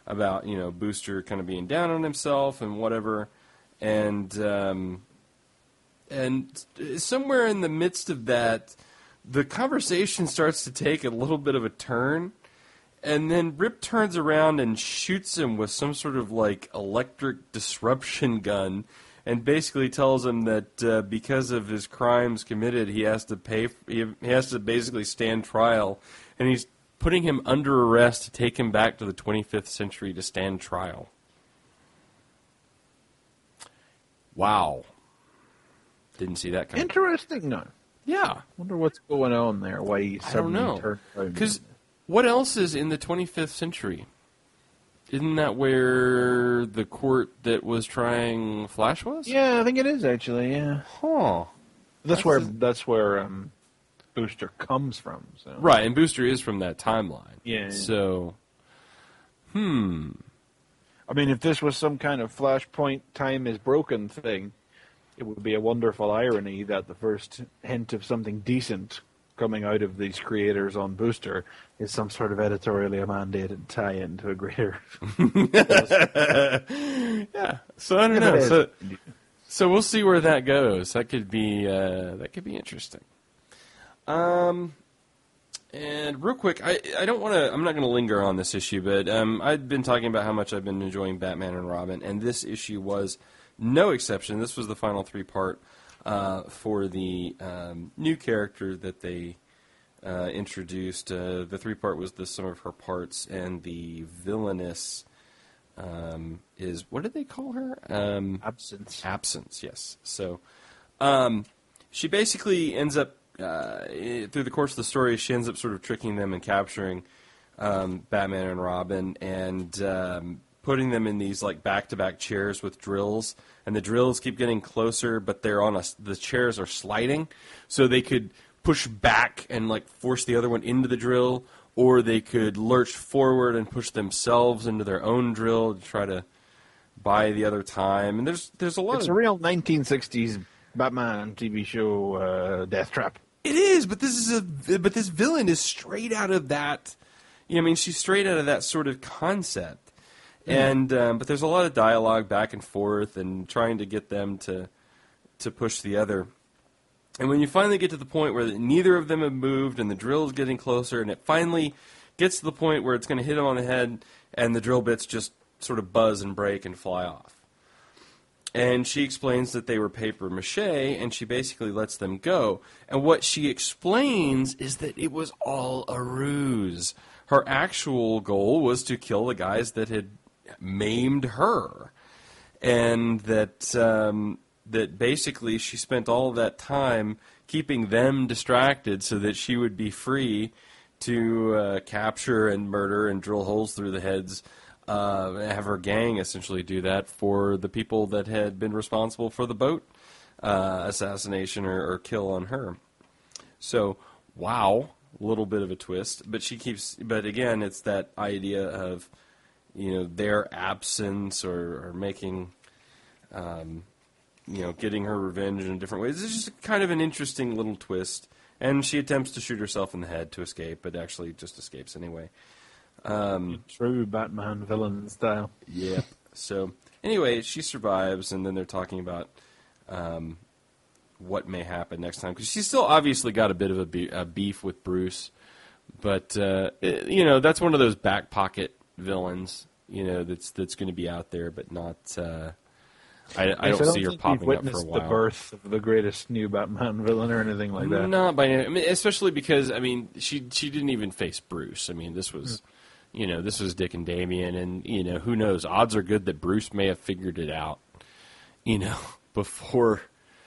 about, you know, Booster kind of being down on himself and whatever, and um, and somewhere in the midst of that, the conversation starts to take a little bit of a turn, and then Rip turns around and shoots him with some sort of like electric disruption gun, and basically tells him that uh, because of his crimes committed, he has to pay. He has to basically stand trial, and he's putting him under arrest to take him back to the twenty-fifth century to stand trial. Wow. Didn't see that coming. Interesting, no. Yeah. Wonder what's going on there. Why he I don't suddenly know. turned around. Because what else is in the twenty-fifth century? Isn't that where the court that was trying Flash was? Yeah, I think it is actually. Yeah, Huh. that's, That's where a- that's where um, Booster comes from. So Right, and Booster is from that timeline. Yeah, yeah. So, hmm. I mean, if this was some kind of Flashpoint time is broken thing, it would be a wonderful irony that the first hint of something decent coming out of these creators on Booster is some sort of editorially mandated tie-in to a greater. Yeah. So I don't know. So, so we'll see where that goes. That could be uh, that could be interesting. Um, and real quick, I I don't want to. I'm not going to linger on this issue, but um, I've been talking about how much I've been enjoying Batman and Robin, and this issue was no exception. This was the final three part uh, for the um, new character that they uh, introduced. Uh, the three part was the sum of her parts, and the villainous um, is, what did they call her? Um, Absence. Absence, yes. So um, she basically ends up, uh, through the course of the story, she ends up sort of tricking them and capturing um, Batman and Robin, and um, putting them in these like back-to-back chairs with drills, and the drills keep getting closer, but they're on a, the chairs are sliding, so they could push back and like force the other one into the drill, or they could lurch forward and push themselves into their own drill to try to buy the other time. And there's there's a lot It's of a real nineteen sixties Batman T V show uh, death trap. It is, but this is a but this villain is straight out of that. You know, I mean, she's straight out of that sort of concept. And um, but there's a lot of dialogue back and forth and trying to get them to to push the other. And when you finally get to the point where neither of them have moved and the drill is getting closer, and it finally gets to the point where it's going to hit them on the head, and the drill bits just sort of buzz and break and fly off. And she explains that they were paper mache, and she basically lets them go. And what she explains is that it was all a ruse. Her actual goal was to kill the guys that had maimed her, and that um, that basically she spent all of that time keeping them distracted so that she would be free to uh, capture and murder and drill holes through the heads, uh, have her gang essentially do that for the people that had been responsible for the boat uh, assassination or, or kill on her. So, wow, a little bit of a twist, but she keeps. But again, it's that idea of, you know, their absence or, or making, um, you know, getting her revenge in different ways. It's just kind of an interesting little twist. And she attempts to shoot herself in the head to escape, but actually just escapes anyway. Um, True Batman villain style. yeah. So anyway, she survives, and then they're talking about um, what may happen next time, because she's still obviously got a bit of a, be- a beef with Bruce, but uh, it, you know, that's one of those back pocket villains, you know, that's that's going to be out there, but not. Uh, I, I don't Yes, see her think popping we've up for a witnessed while. the birth of the greatest new Batman villain or anything like that. Not by any, I mean, especially because I mean she she didn't even face Bruce. I mean, this was, you know, this was Dick and Damian, and you know, who knows? Odds are good that Bruce may have figured it out, you know, before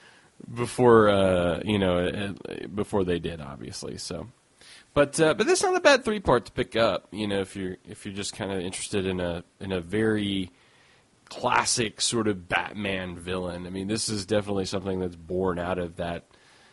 before uh, you know before they did, obviously. So, but uh, but that's not a bad three part to pick up. You know, if you're if you're just kind of interested in a in a very classic sort of Batman villain. I mean, this is definitely something that's born out of that,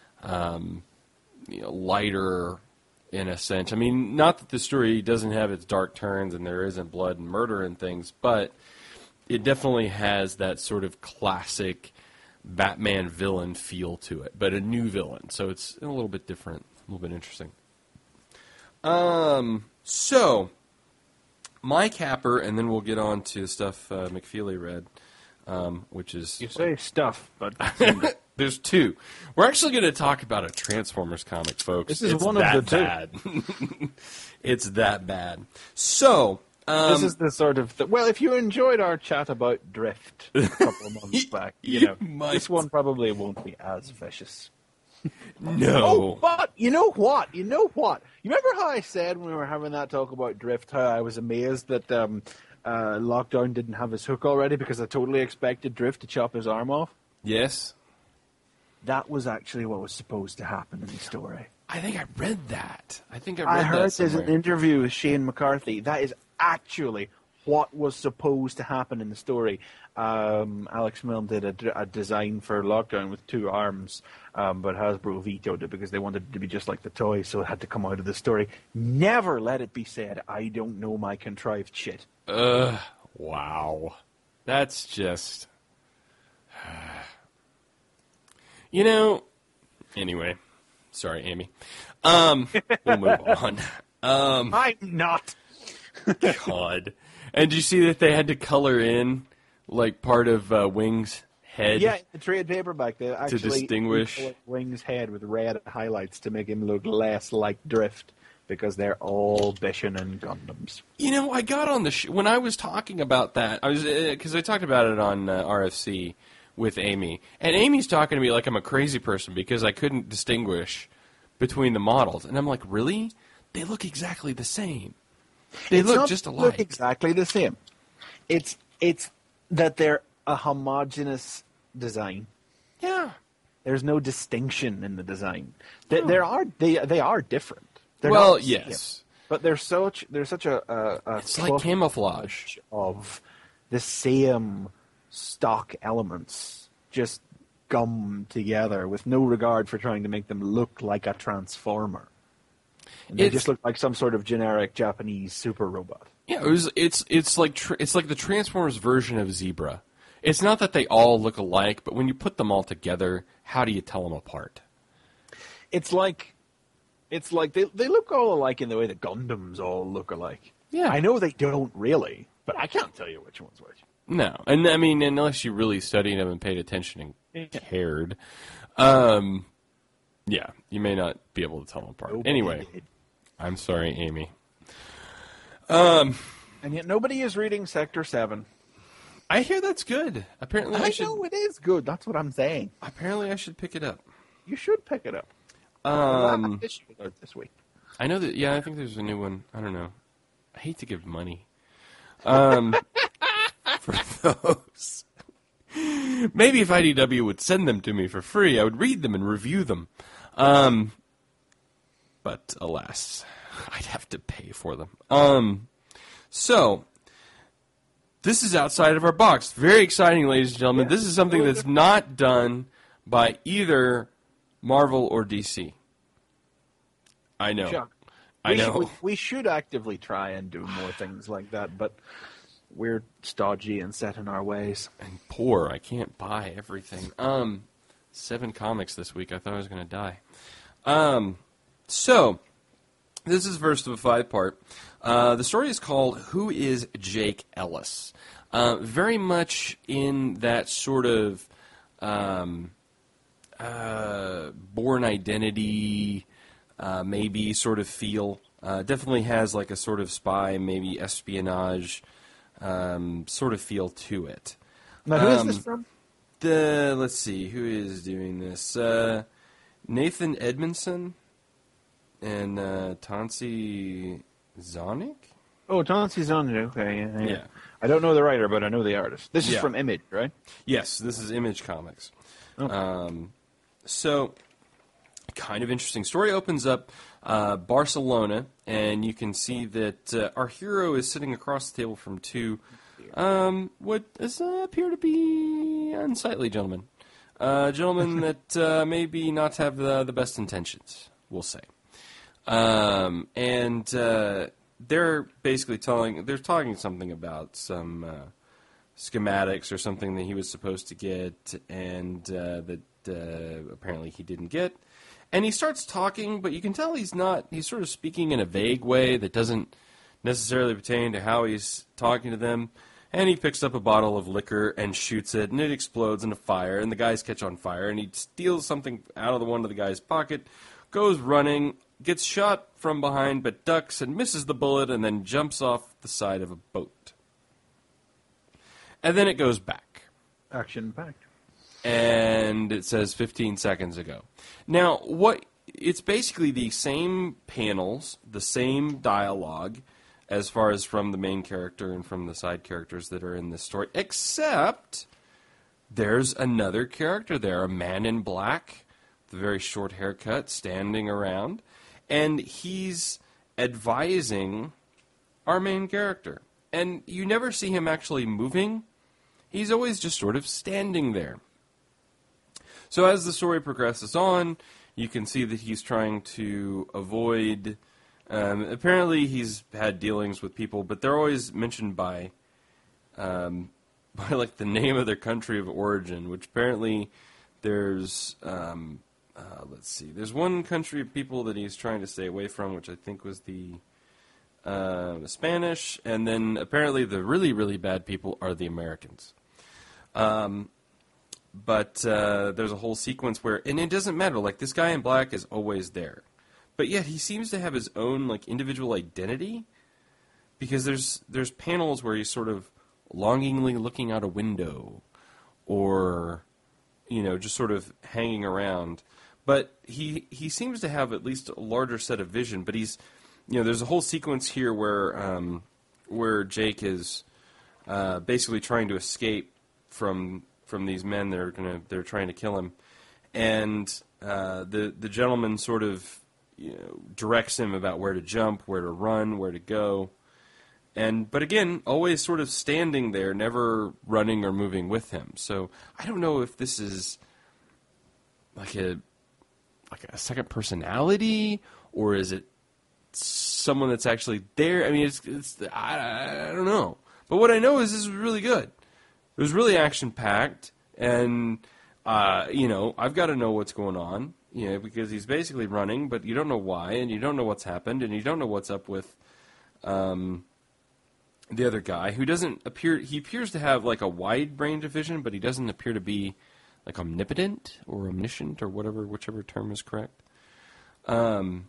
um, you know, lighter, in a sense. I mean, not that the story doesn't have its dark turns and there isn't blood and murder and things, but it definitely has that sort of classic Batman villain feel to it, but a new villain. So it's a little bit different, a little bit interesting. Um, so my capper, and then we'll get on to stuff uh, McFeely read, um, which is... You say stuff, but... There's two. We're actually going to talk about a Transformers comic, folks. This is it's one of that the two. bad. It's that bad. So... Um, this is the sort of... Th- well, if you enjoyed our chat about Drift a couple of months back, you, you know, might. this one probably won't be as vicious. no. Oh, but you know what? You know what? You remember how I said when we were having that talk about Drift, how I was amazed that um, uh, Lockdown didn't have his hook already because I totally expected Drift to chop his arm off? Yes? That was actually what was supposed to happen in the story. I think I read that. I think I read I that heard there's somewhere. an interview with Shane McCarthy. That is actually what was supposed to happen in the story. Um, Alex Milne did a, d- a design for Lockdown with two arms, um, but Hasbro vetoed it because they wanted it to be just like the toy, so it had to come out of the story. Never let it be said, I don't know my contrived shit. Ugh, wow. That's just... You know... Anyway. Sorry, Amy. Um, we'll move on. Um, I'm not. God. And did you see that they had to color in, like, part of uh, Wing's head? Yeah, in the trade paperback, they actually distinguish. colored Wing's head with red highlights to make him look less like Drift, because they're all Bishan and Gundams. You know, I got on the... Sh- when I was talking about that, I was because uh, I talked about it on uh, R F C with Amy, and Amy's talking to me like I'm a crazy person because I couldn't distinguish between the models. And I'm like, really? They look exactly the same. They It's look not just look alike. exactly the same. It's it's that they're a homogeneous design. Yeah. There's no distinction in the design. They, there are they they are different. They're Well, not the same, yes. but they're such they're such a, a, a It's like cluster camouflage. of the same stock elements, just gummed together with no regard for trying to make them look like a transformer. And they It's- just look like some sort of generic Japanese super robot. Yeah, it was, it's it's like tr- it's like the Transformers version of Zebra. It's not that they all look alike, but when you put them all together, how do you tell them apart? It's like, it's like they they look all alike in the way that Gundams all look alike. Yeah. I know they don't really, but I can't tell you which one's which. No, and I mean, unless you really studied them and paid attention and cared, um, yeah, you may not be able to tell them apart. Nobody Anyway, did. I'm sorry, Amy. And yet nobody is reading Sector Seven. I hear that's good. Apparently, I, I should. know it is good. That's what I'm saying. Apparently, I should pick it up. You should pick it up. Um, Last issue out this week. I know that. Yeah, I think there's a new one. I don't know. I hate to give money. Um, for those. Maybe if I D W would send them to me for free, I would read them and review them. Um, but alas, I'd have to pay for them. Um, so this is outside of our box. Very exciting, ladies and gentlemen. Yeah. This is something that's not done by either Marvel or D C. I know. Chuck, I we know. Should, we, we should actively try and do more things like that, but we're stodgy and set in our ways. And poor. I can't buy everything. Um, seven comics this week. I thought I was going to die. Um, so this is first of a five-part. Uh, the story is called "Who is Jake Ellis?" Uh, very much in that sort of um, uh, Born Identity, uh, maybe sort of feel. Uh, definitely has like a sort of spy, maybe espionage um, sort of feel to it. Now, who is Um, this from? The let's see who is doing this. Uh, Nathan Edmondson and uh, Tansi Zonic. Oh, Tansi Zonic. Okay, yeah, yeah. Yeah. I don't know the writer, but I know the artist. This is Yeah. from Image, right? Yes, this is Image Comics. Okay. Um, so, kind of interesting. Story opens up uh, Barcelona, and you can see that uh, our hero is sitting across the table from two um, what is, uh, appear to be unsightly gentlemen. Uh, gentlemen that uh, maybe not have the, the best intentions, we'll say. Um, and uh, they're basically telling, they're talking something about some uh, schematics or something that he was supposed to get and uh, that uh, apparently he didn't get. And he starts talking, but you can tell he's not, he's sort of speaking in a vague way that doesn't necessarily pertain to how he's talking to them. And he picks up a bottle of liquor and shoots it, and it explodes into fire, and the guys catch on fire, and he steals something out of the one of the guy's pocket, goes running, gets shot from behind, but ducks and misses the bullet, and then jumps off the side of a boat. And then it goes back. Action-packed. And it says fifteen seconds ago. Now, what? It's basically the same panels, the same dialogue, as far as from the main character and from the side characters that are in this story, except there's another character there, a man in black, with a very short haircut, standing around, and he's advising our main character. And you never see him actually moving. He's always just sort of standing there. So as the story progresses on, you can see that he's trying to avoid... Um, apparently he's had dealings with people, but they're always mentioned by, um, by like the name of their country of origin, which apparently there's, um, uh, let's see, there's one country of people that he's trying to stay away from, which I think was the, uh, the Spanish, and then apparently the really, really bad people are the Americans. Um, but uh, there's a whole sequence where, and it doesn't matter, like this guy in black is always there. But yet he seems to have his own like individual identity, because there's there's panels where he's sort of longingly looking out a window, or you know just sort of hanging around. But he he seems to have at least a larger set of vision. But he's you know there's a whole sequence here where um, where Jake is uh, basically trying to escape from from these men that are gonna they're trying to kill him, and uh, the the gentleman sort of. You know, directs him about where to jump, where to run, where to go. And but again, always sort of standing there, never running or moving with him. So I don't know if this is like a like a second personality, or is it someone that's actually there? I mean, it's, it's I, I don't know. But what I know is this was really good. It was really action-packed, and uh, you know, I've got to know what's going on. You know, because he's basically running, but you don't know why, and you don't know what's happened, and you don't know what's up with um, the other guy, who doesn't appear, he appears to have like a wide range of vision, but he doesn't appear to be like omnipotent or omniscient or whatever, whichever term is correct. Um,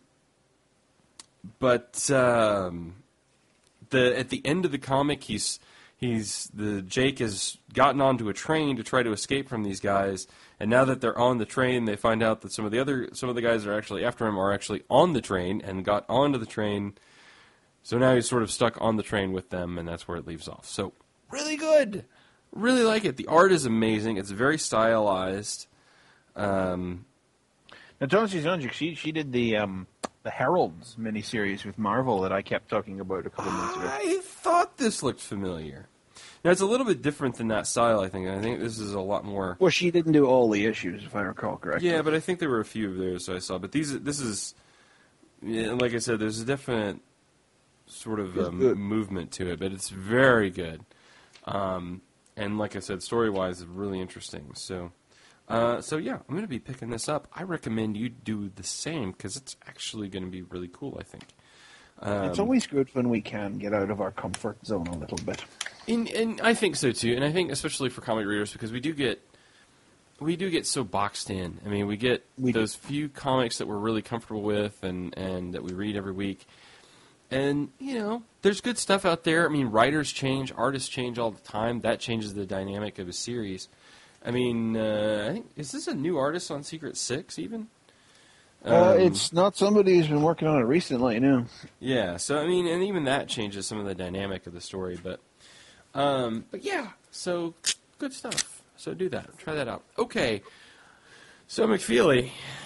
but um, the at the end of the comic, he's he's the Jake has gotten onto a train to try to escape from these guys. And now that they're on the train, they find out that some of the other some of the guys that are actually after him are actually on the train and got onto the train. So now he's sort of stuck on the train with them, and that's where it leaves off. So really good, really like it. The art is amazing. It's very stylized. Um, now, Thomas Zonjic, she she did the um, the Heralds miniseries with Marvel that I kept talking about a couple of months ago. I thought this looked familiar. Now, it's a little bit different than that style, I think. I think this is a lot more... Well, she didn't do all the issues, if I recall correctly. Yeah, but I think there were a few of those I saw. But these, this is... Yeah, like I said, there's a definite sort of um, movement to it, but it's very good. Um, and like I said, story-wise, it's really interesting. So, uh, so yeah, I'm going to be picking this up. I recommend you do the same, because it's actually going to be really cool, I think. Um, it's always good when we can get out of our comfort zone a little bit. And, and I think so too, and I think especially for comic readers, because we do get we do get so boxed in. I mean, we get we those do. few comics that we're really comfortable with, and, and that we read every week. And you know, there's good stuff out there. I mean, writers change, artists change all the time. That changes the dynamic of a series. I mean, uh, I think is this a new artist on Secret Six even? Um, uh, it's not somebody who's been working on it recently, no. Yeah, so I mean, and even that changes some of the dynamic of the story, but. Um, but yeah, so good stuff. So do that. Try that out. Okay. So McFeely.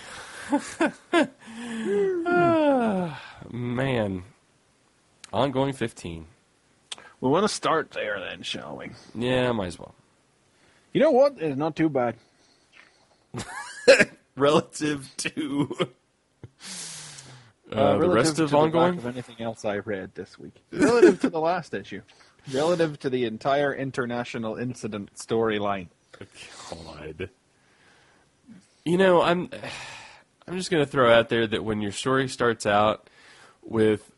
ah, man. Ongoing fifteen. We want to start there then, shall we? Yeah, might as well. You know what? It's not too bad. Relative to uh, uh, the rest of to Ongoing? The back of anything else I read this week. Relative to the last issue. Relative to the entire international incident storyline. God. You know, I'm I'm just going to throw out there that when your story starts out with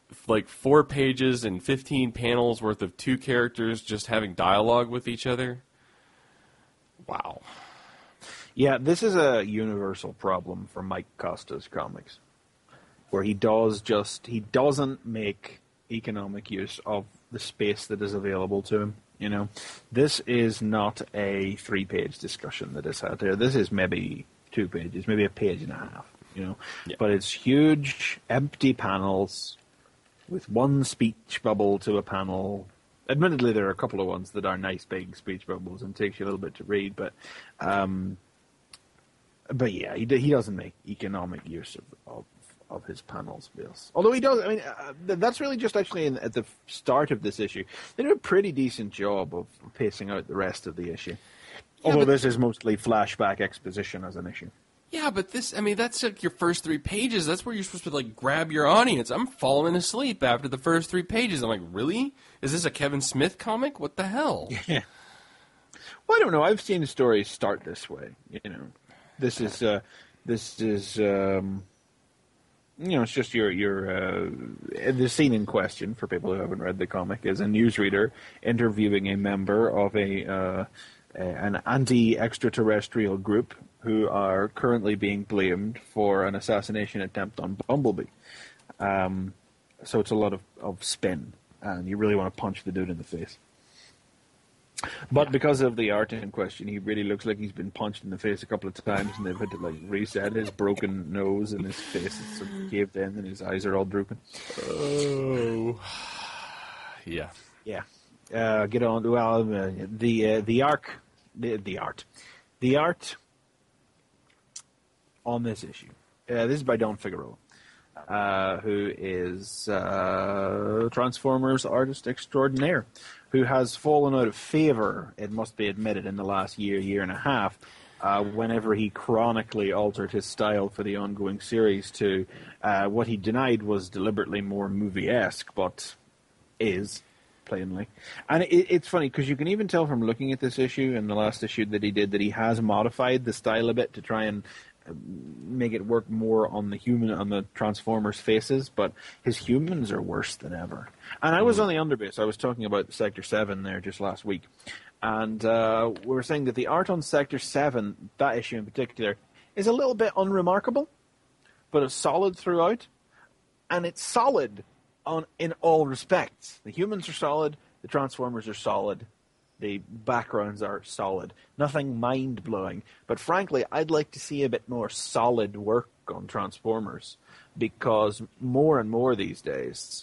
like four pages and fifteen panels worth of two characters just having dialogue with each other. Wow. Yeah, this is a universal problem for Mike Costa's comics, where he does just he doesn't make economic use of the space that is available to him. You know, this is not a three-page discussion that is out there. This is maybe two pages, maybe a page and a half. You know, yeah. But it's huge, empty panels with one speech bubble to a panel. Admittedly, there are a couple of ones that are nice big speech bubbles and takes you a little bit to read, but. Um, But yeah, he he doesn't make economic use of of, of his panel space. Although he does, I mean, uh, that's really just actually in, at the start of this issue. They do a pretty decent job of pacing out the rest of the issue. Yeah, Although but, this is mostly flashback exposition as an issue. Yeah, but this, I mean, that's like your first three pages. That's where you're supposed to like grab your audience. I'm falling asleep after the first three pages. I'm like, really? Is this a Kevin Smith comic? What the hell? Yeah. Well, I don't know. I've seen stories start this way, you know. This is, uh, this is, um, you know, it's just your, your, uh, the scene in question, for people who haven't read the comic, is a newsreader interviewing a member of a, uh, an anti-extraterrestrial group who are currently being blamed for an assassination attempt on Bumblebee. Um, so it's a lot of, of spin, and you really want to punch the dude in the face. But yeah. Because of the art in question, he really looks like he's been punched in the face a couple of times, and they've had to like reset his broken nose, and his face is sort of caved in, and his eyes are all drooping. Oh, yeah, yeah. Uh, get on. Well, uh, the uh, the arc, the the art, the art on this issue. Uh, this is by Don Figueroa, uh, who is uh, Transformers artist extraordinaire, who has fallen out of favor, it must be admitted, in the last year, year and a half, uh, whenever he chronically altered his style for the ongoing series to uh, what he denied was deliberately more movie-esque, but is, plainly. And it, it's funny, because you can even tell from looking at this issue and the last issue that he did that he has modified the style a bit to try and make it work more on the human, on the Transformers' faces, but his humans are worse than ever. And I was on the Underbase. I was talking about Sector seven there just last week, and uh, we were saying that the art on Sector seven, that issue in particular, is a little bit unremarkable, but it's solid throughout, and it's solid on in all respects. The humans are solid, the Transformers are solid, the backgrounds are solid. Nothing mind-blowing. But frankly, I'd like to see a bit more solid work on Transformers, because more and more these days,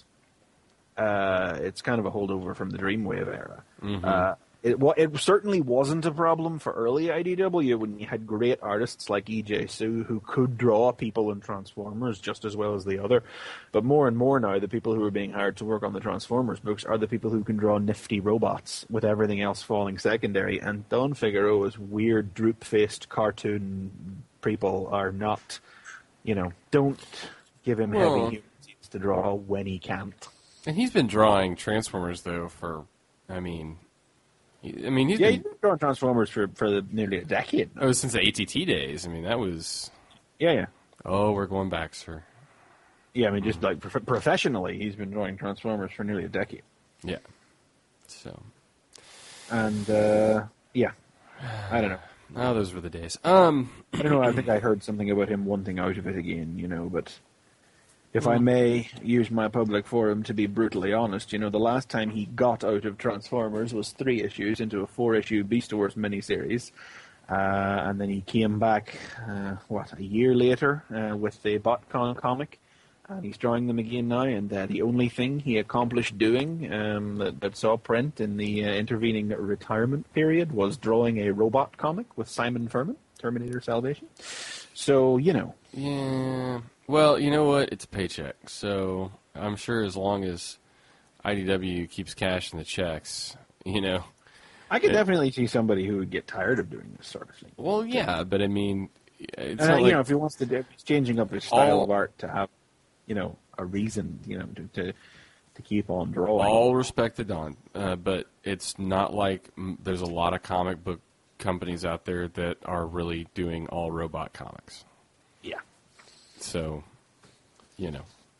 uh, it's kind of a holdover from the Dreamwave era. Mm-hmm. Uh, it, it certainly wasn't a problem for early I D W when you had great artists like E J Sue who could draw people in Transformers just as well as the other. But more and more now, the people who are being hired to work on the Transformers books are the people who can draw nifty robots, with everything else falling secondary. And Don Figueroa's weird, droop-faced cartoon people are not, you know, don't give him well, heavy humans to draw when he can't. And he's been drawing Transformers, though, for, I mean... I mean, he's yeah, been, he's been drawing Transformers for, for the, nearly a decade. Oh, since the A T T days. I mean, that was... Yeah, yeah. Oh, we're going back, sir. Yeah, I mean, just like prof- professionally, he's been drawing Transformers for nearly a decade. Yeah. So. And, uh, yeah. I don't know. Oh, those were the days. Um, I don't know, I think I heard something about him wanting out of it again, you know, but... If I may use my public forum to be brutally honest, you know, the last time he got out of Transformers was three issues into a four-issue Beast Wars miniseries. Uh, and then he came back, uh, what, a year later uh, with the BotCon comic. And he's drawing them again now. And uh, the only thing he accomplished doing um, that, that saw print in the uh, intervening retirement period was drawing a robot comic with Simon Furman, Terminator Salvation. So, you know. Yeah... Well, you know what? It's a paycheck, so I'm sure as long as I D W keeps cashing the checks, you know. I could it, definitely see somebody who would get tired of doing this sort of thing. Well, yeah, but I mean, it's and, not you like know, if he wants to do, if he's changing up his style all, of art to have, you know, a reason, you know, to to, to keep on drawing. All respect to Don, uh, but it's not like mm, there's a lot of comic book companies out there that are really doing all robot comics. Yeah. So, you know.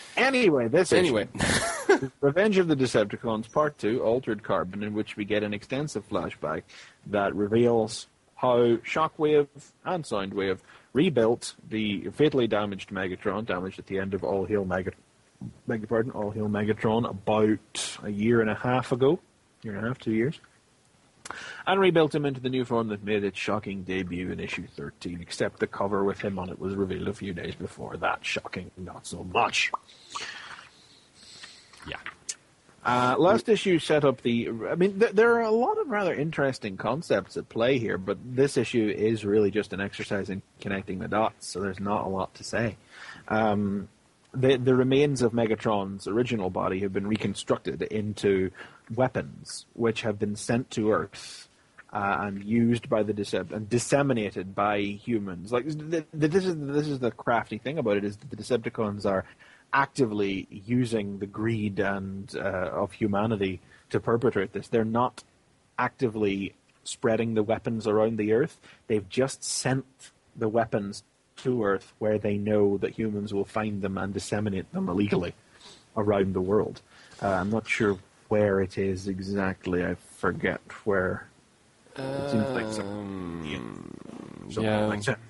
Anyway, this Anyway. issue, Revenge of the Decepticons Part two, Altered Carbon, in which we get an extensive flashback that reveals how Shockwave and Soundwave rebuilt the fatally damaged Megatron, damaged at the end of All Hail Megatron, beg your pardon, All Hail Megatron, about a year and a half ago, year and a half, two years, and rebuilt him into the new form that made its shocking debut in issue thirteen, except the cover with him on it was revealed a few days before that. Shocking, not so much. Yeah. Uh, last issue set up the... I mean, th- there are a lot of rather interesting concepts at play here, but this issue is really just an exercise in connecting the dots, so there's not a lot to say. Um, the, the remains of Megatron's original body have been reconstructed into weapons, which have been sent to Earth uh, and used by the Decept and disseminated by humans. Like the, the, this is this is the crafty thing about it, is that the Decepticons are actively using the greed and uh, of humanity to perpetrate this. They're not actively spreading the weapons around the Earth. They've just sent the weapons to Earth where they know that humans will find them and disseminate them illegally around the world. Uh, I'm not sure where it is exactly. I forget where. It seems like some, something yeah. like that.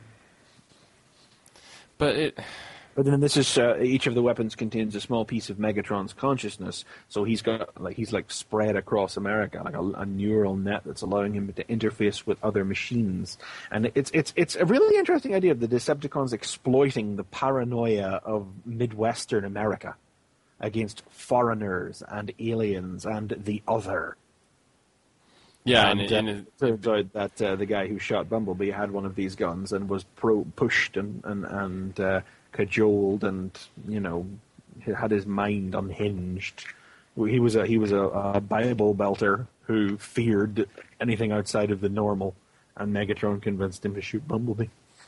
But it... But then this is uh, each of the weapons contains a small piece of Megatron's consciousness, so he's got like he's like spread across America like a, a neural net that's allowing him to interface with other machines, and it's it's it's a really interesting idea of the Decepticons exploiting the paranoia of Midwestern America against foreigners and aliens and the other. Yeah, and, and, uh, and it turns out that uh, the guy who shot Bumblebee had one of these guns and was pro- pushed and and and. Uh, cajoled and, you know, had his mind unhinged. He was a he was a, a Bible belter who feared anything outside of the normal, and Megatron convinced him to shoot Bumblebee.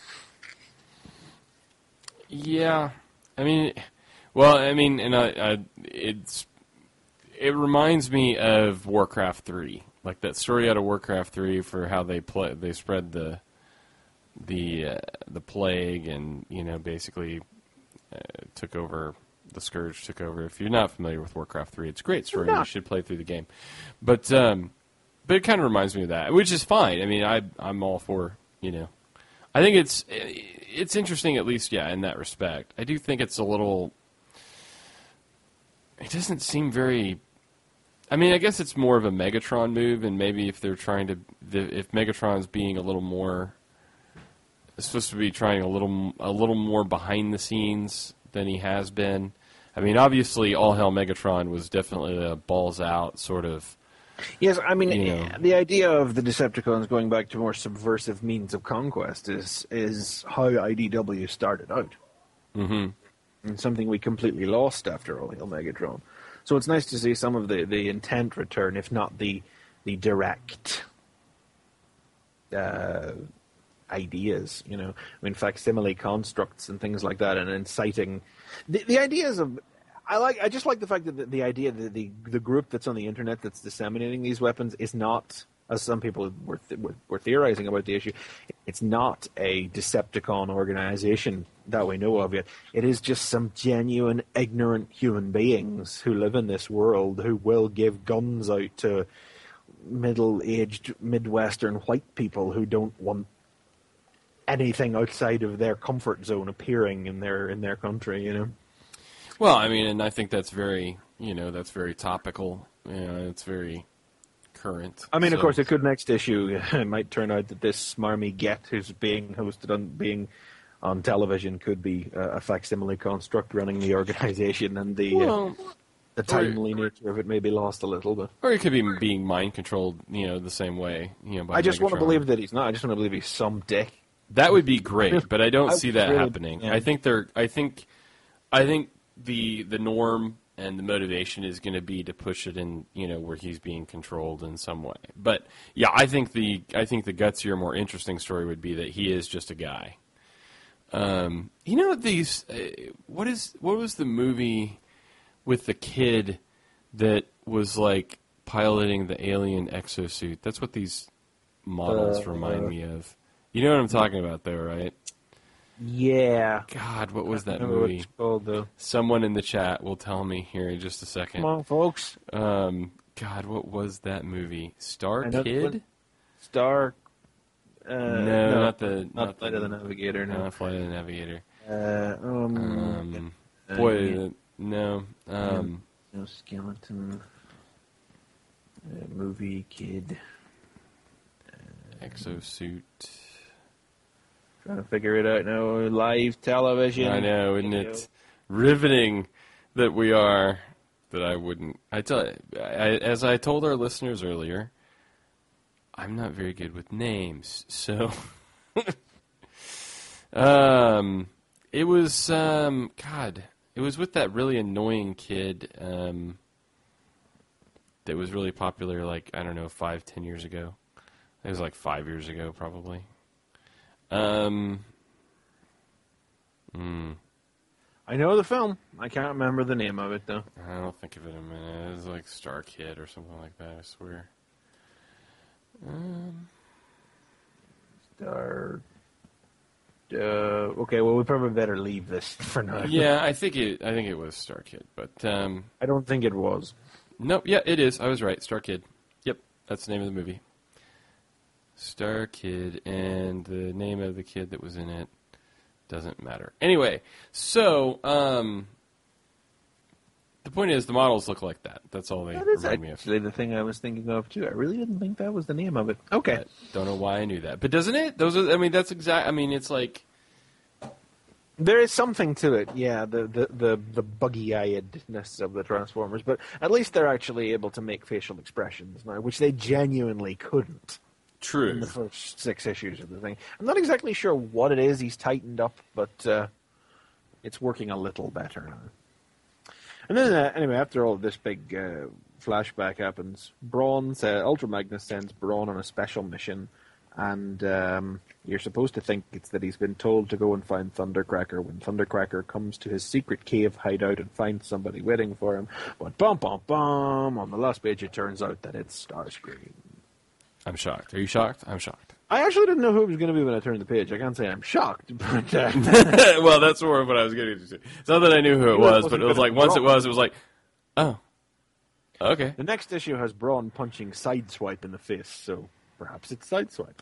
Yeah, I mean, well, I mean, and I, I, it's it reminds me of Warcraft three, like that story out of Warcraft three for how they play they spread the. the uh, the plague and, you know, basically uh, took over, the Scourge took over. If you're not familiar with Warcraft three, it's a great story. You should play through the game. But um, but it kind of reminds me of that, which is fine. I mean, I, I'm all for, you know. I think it's it's interesting, at least, yeah, in that respect. I do think it's a little, it doesn't seem very, I mean, I guess it's more of a Megatron move, and maybe if they're trying to, if Megatron's being a little more, supposed to be trying a little a little more behind the scenes than he has been. I mean, obviously, All Hail Megatron was definitely a balls out sort of. Yes, I mean, you know, the idea of the Decepticons going back to more subversive means of conquest is is how I D W started out. Mm-hmm. And something we completely lost after All Hail Megatron. So it's nice to see some of the, the intent return, if not the the direct uh, ideas, you know. I mean, facsimile constructs and things like that, and inciting the, the ideas of. I like. I just like the fact that the, the idea that the the group that's on the internet that's disseminating these weapons is not, as some people were th- were, were theorizing about the issue, it's not a Decepticon organization that we know of yet. It is just some genuine ignorant human beings who live in this world who will give guns out to middle-aged Midwestern white people who don't want anything outside of their comfort zone appearing in their in their country, you know. Well, I mean, and I think that's very, you know, that's very topical. You know, it's very current. I mean, so. Of course, it could next issue. It might turn out that this smarmy get who's being hosted on being on television could be uh, a facsimile construct running the organization, and the well, uh, the timely or, nature of it may be lost a little bit. Or it could be being mind controlled, you know, the same way. You know, by I just Megatron. want to believe that he's not. I just want to believe he's some dick. That would be great, but I don't I see that really, happening. Yeah. I think they're. I think. I think the the norm and the motivation is going to be to push it in, you know, where he's being controlled in some way. But yeah, I think the I think the gutsier, more interesting story would be that he is just a guy. Um, you know these. Uh, what is what was the movie with the kid that was like piloting the alien exosuit? That's what these models uh, remind uh, me of. You know what I'm talking about, though, right? Yeah. God, what was that I don't know what movie? it's called, though. Someone in the chat will tell me here in just a second. Come on, folks. Um, God, what was that movie? Star Another Kid? one? Star. Uh, no, not the not not Flight the, of the Navigator. No. Not Flight of the Navigator. Uh, um, Um, uh, boy, yeah. the- no. Um, No skeleton. Uh, movie kid. Exosuit. Trying to figure it out now. Live television. I know, isn't video. it riveting that we are? That I wouldn't. I tell I, as I told our listeners earlier, I'm not very good with names, so. um, it was um, God. It was with that really annoying kid. Um, that was really popular. Like I don't know, five, ten years ago. It was like five years ago, probably. Um. Hmm. I know the film. I can't remember the name of it, though. I'll think of it in a minute. It was like Star Kid or something like that, I swear. Um, Star. Uh, okay, well, we probably better leave this for now. yeah, I think it. I think it was Star Kid, but um, I don't think it was. nope. Yeah, it is. I was right. Star Kid. Yep, that's the name of the movie. Star Kid, and the name of the kid that was in it doesn't matter. Anyway, so um, the point is, the models look like that. That's all they That is remind me of. actually the thing I was thinking of, too. I really didn't think that was the name of it. Okay. But don't know why I knew that, but doesn't it? Those are. I mean, that's exact. I mean, it's like. There is something to it, yeah, the, the, the, the buggy-eyedness of the Transformers, but at least they're actually able to make facial expressions now, which they genuinely couldn't True. in the first six issues of the thing. I'm not exactly sure what it is he's tightened up, but uh, it's working a little better now. And then, uh, anyway, after all of this big uh, flashback happens, Brawn, uh, Ultra Magnus sends Brawn on a special mission, and um, you're supposed to think it's that he's been told to go and find Thundercracker when Thundercracker comes to his secret cave hideout and finds somebody waiting for him. But bum bum bum, on the last page it turns out that it's Starscream. I'm shocked. Are you shocked? I'm shocked. I actually didn't know who it was going to be when I turned the page. I can't say I'm shocked, but... Uh, well, that's more of what I was getting to. It's not that I knew who it You know, it was, but wasn't it was gonna like, once it drop. was, it was like, oh, okay. the next issue has Brawn punching Sideswipe in the face, so perhaps it's Sideswipe.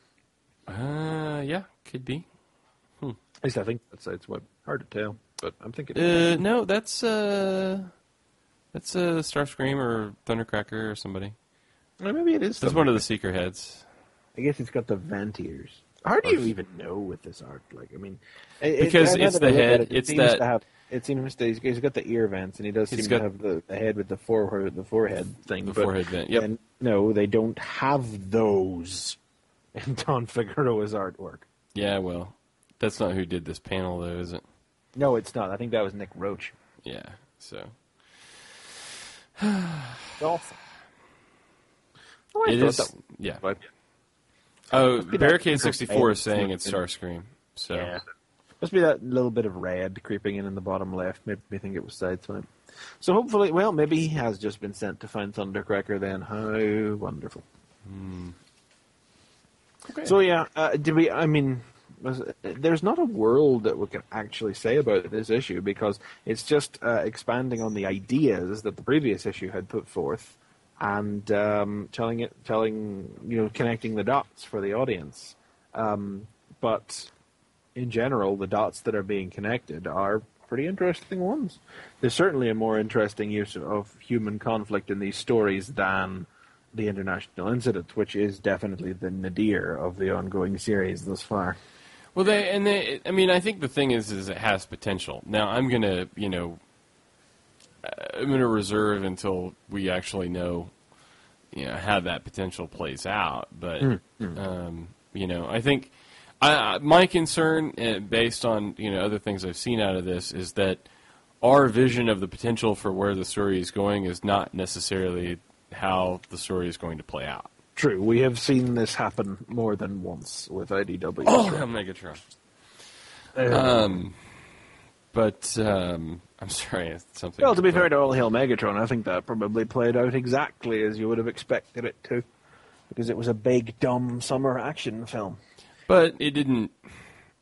Uh, yeah, could be. At least I think that's Sideswipe. Hard to tell, but I'm thinking... Uh, no, that's, uh, that's, uh, Starscream or Thundercracker or somebody. Well, maybe it is That's one of the Seeker heads. I guess it's got the vent ears. How do you even know with this art? Like, I mean, it, Because it, now it's that the I look at head, It, it it's seems that- To have, it seems that he's, he's got the ear vents, and he does He's seem got to have the, the head with the forehead, the forehead thing. The but forehead vent, yep. then, no, they don't have those in Don Figueroa's artwork. Yeah, well, that's not who did this panel, though, is it? No, it's not. I think that was Nick Roach. Yeah, so. It's awesome. Oh, I It thought is, that- yeah. but- Oh, Must be that Barricade little sixty-four red is saying thing. it's Starscream, so. Yeah. Must be that little bit of red creeping in in the bottom left. Made me think it was Sideswipe. So hopefully, well, maybe he has just been sent to find Thundercracker then. How wonderful. Okay. So yeah, uh, did we, I mean, was, there's not a world that we can actually say about this issue because it's just uh, expanding on the ideas that the previous issue had put forth and um, telling it, telling, you know, connecting the dots for the audience. Um, but in general, the dots that are being connected are pretty interesting ones. There's certainly a more interesting use of human conflict in these stories than the International Incident, which is definitely the nadir of the ongoing series thus far. Well, they and they. I mean, I think the thing is, is it has potential. Now, I'm gonna, you know, I'm gonna reserve until we actually know, you know, how that potential plays out. But, um, you know, I think I, my concern, uh, based on you know other things I've seen out of this, is that our vision of the potential for where the story is going is not necessarily how the story is going to play out. True, we have seen this happen more than once with I D W. Oh, Megatron. Um, but um, I'm sorry, it's something. Well, to be fair to All Hail Megatron, I think that probably played out exactly as you would have expected it to, because it was a big, dumb summer action film. But it didn't.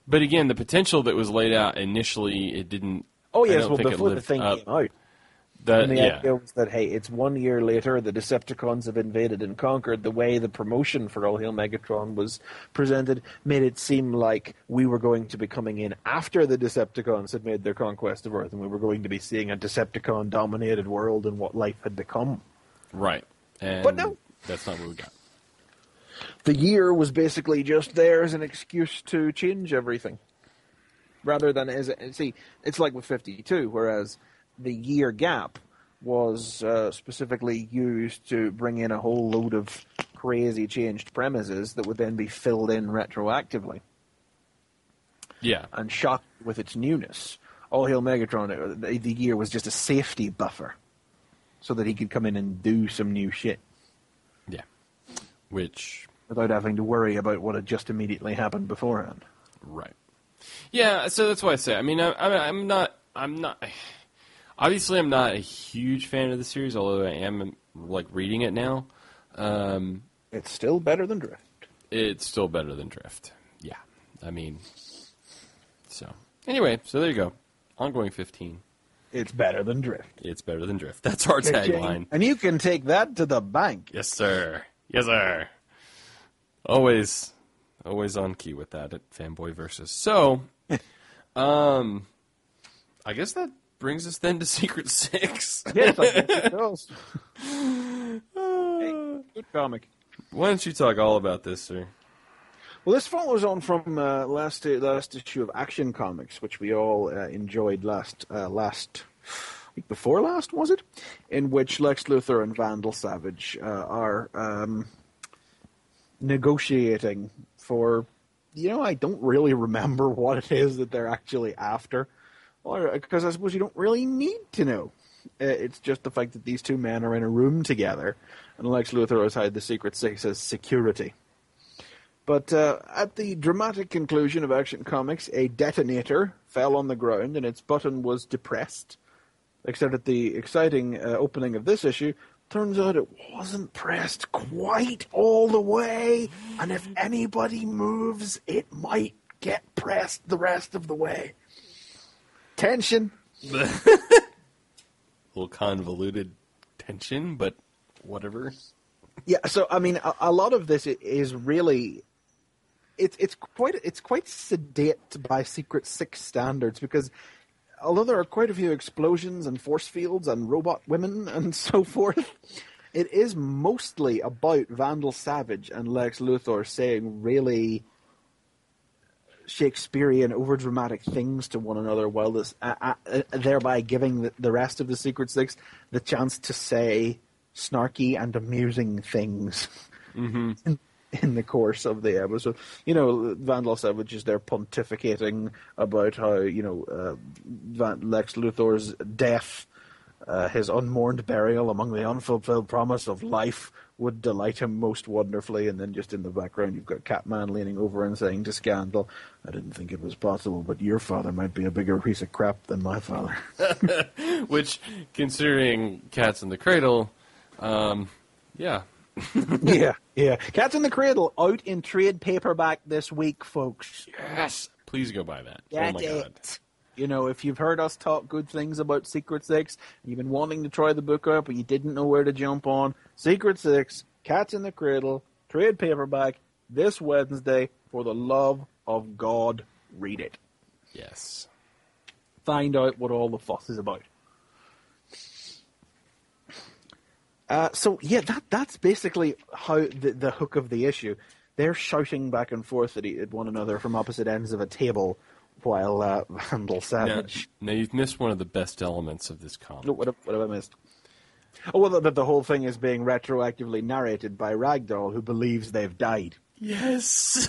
But again, the potential that was laid out initially, it didn't. Oh I yes, don't well think it before the lived thing up. came out. That, And the yeah. idea was that, hey, it's one year later, the Decepticons have invaded and conquered. The way the promotion for All Hail Megatron was presented made it seem like we were going to be coming in after the Decepticons had made their conquest of Earth, and we were going to be seeing a Decepticon-dominated world and what life had become. Right. And But no. That's not what we got. The year was basically just there as an excuse to change everything. Rather than, as see, it's like with fifty-two, whereas the year gap was uh, specifically used to bring in a whole load of crazy changed premises that would then be filled in retroactively Yeah. and shocked with its newness. All Hail Megatron, uh, the, the year was just a safety buffer so that he could come in and do some new shit Yeah. Which. without having to worry about what had just immediately happened beforehand. Right. Yeah, so that's why I say. I mean, I, I, I'm not. I'm not. Obviously, I'm not a huge fan of the series, although I am like reading it now. Um, It's still better than Drift. it's still better than Drift. Yeah, I mean. So anyway, so there you go. Ongoing fifteen. It's better than Drift. It's better than Drift. That's our tagline. And you can take that to the bank. Yes, sir. Yes, sir. Always, always on key with that at Fanboy Versus. So, um, I guess that brings us then to Secret Six. Yes, I guess it does. Hey, good comic. Why don't you talk all about this, sir? Well, this follows on from uh, last uh, last issue of Action Comics, which we all uh, enjoyed last uh, last week before last, was it? In which Lex Luthor and Vandal Savage uh, are um, negotiating for, you know, I don't really remember what it is that they're actually after, or because I suppose you don't really need to know. Uh, it's just the fact that these two men are in a room together, and Lex Luthor outside the Secret Six as security. But uh, at the dramatic conclusion of Action Comics, a detonator fell on the ground and its button was depressed. Except at the exciting uh, opening of this issue, turns out it wasn't pressed quite all the way, and if anybody moves, it might get pressed the rest of the way. Tension. A little convoluted tension, but whatever. Yeah, so I mean, a, a lot of this is really, it's it's quite it's quite sedate by Secret Six standards, because although there are quite a few explosions and force fields and robot women and so forth, it is mostly about Vandal Savage and Lex Luthor saying really Shakespearean, overdramatic things to one another, while this uh, uh, thereby giving the, the rest of the Secret Six the chance to say snarky and amusing things Mm-hmm. in, in the course of the episode. You know, Vandal Savage is there pontificating about how, you know, uh, Van- Lex Luthor's death, uh, his unmourned burial among the unfulfilled promise of life would delight him most wonderfully, and then just in the background you've got Catman leaning over and saying to Scandal, I didn't think it was possible, but your father might be a bigger piece of crap than my father. Which, considering Cats in the Cradle, um, yeah. yeah, yeah. Cats in the Cradle out in trade paperback this week, folks. Yes. Please go buy that. Get oh my god. it. You know, if you've heard us talk good things about Secret Six, and you've been wanting to try the book out, but you didn't know where to jump on, Secret Six, Cats in the Cradle, trade paperback, this Wednesday. For the love of God, read it. Yes. Find out what all the fuss is about. Uh, so, yeah, that that's basically how the, the hook of the issue. They're shouting back and forth at, at one another from opposite ends of a table, while uh, Vandal Now, Savage... now, you've missed one of the best elements of this comic. No, what, have, what have I missed? Oh, well, that the whole thing is being retroactively narrated by Ragdoll, who believes they've died. Yes.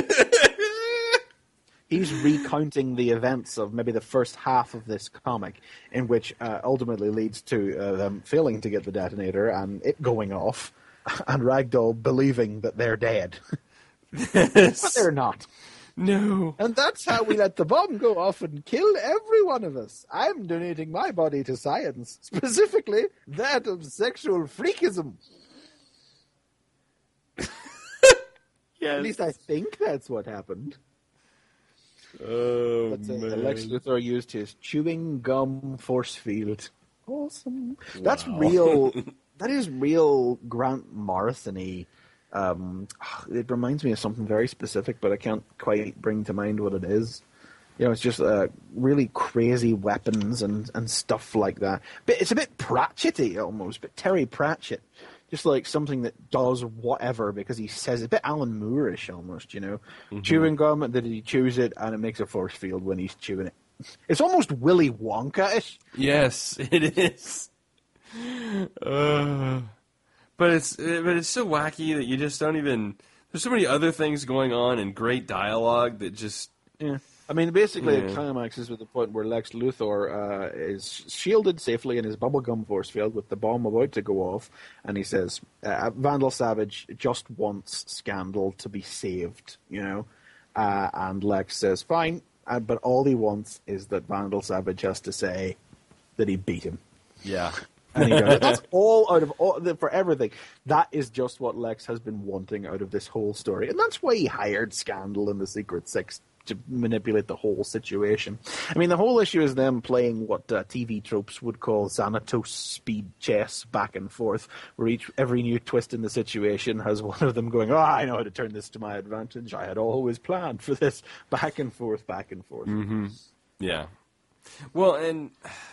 He's recounting the events of maybe the first half of this comic, in which uh, ultimately leads to uh, them failing to get the detonator and it going off, and Ragdoll believing that they're dead. Yes. But they're not. No. And that's how we let the bomb go off and kill every one of us. I'm donating my body to science, specifically that of sexual freakism. Yes. At least I think that's what happened. Oh, But, uh, man. Lex Luthor used his chewing gum force field. Awesome. That's Wow. real. That is real Grant Morrison-y. Um, it reminds me of something very specific, but I can't quite bring to mind what it is. You know, it's just uh, really crazy weapons and, and stuff like that. But it's a bit Pratchett-y almost, but Terry Pratchett. Just like something that does whatever because he says it. A bit Alan Moore-ish almost, you know. Mm-hmm. Chewing gum, and then he chews it, and it makes a force field when he's chewing it. It's almost Willy Wonka-ish. Yes, it is. Uh, but it's but it's so wacky that you just don't even. There's so many other things going on and great dialogue that just. Yeah. I mean, basically, Yeah. it climaxes with the point where Lex Luthor uh, is shielded safely in his bubblegum force field with the bomb about to go off, and he says, uh, Vandal Savage just wants Scandal to be saved, you know? Uh, and Lex says, fine, uh, but all he wants is that Vandal Savage has to say that he beat him. Yeah. And he goes, that's all out of all, for everything. That is just what Lex has been wanting out of this whole story. And that's why he hired Scandal and the Secret Six to manipulate the whole situation. I mean, the whole issue is them playing what uh, T V tropes would call Xanatos speed chess back and forth, where each every new twist in the situation has one of them going, oh, I know how to turn this to my advantage. I had always planned for this. Back and forth, back and forth. Mm-hmm. Yeah. Well, and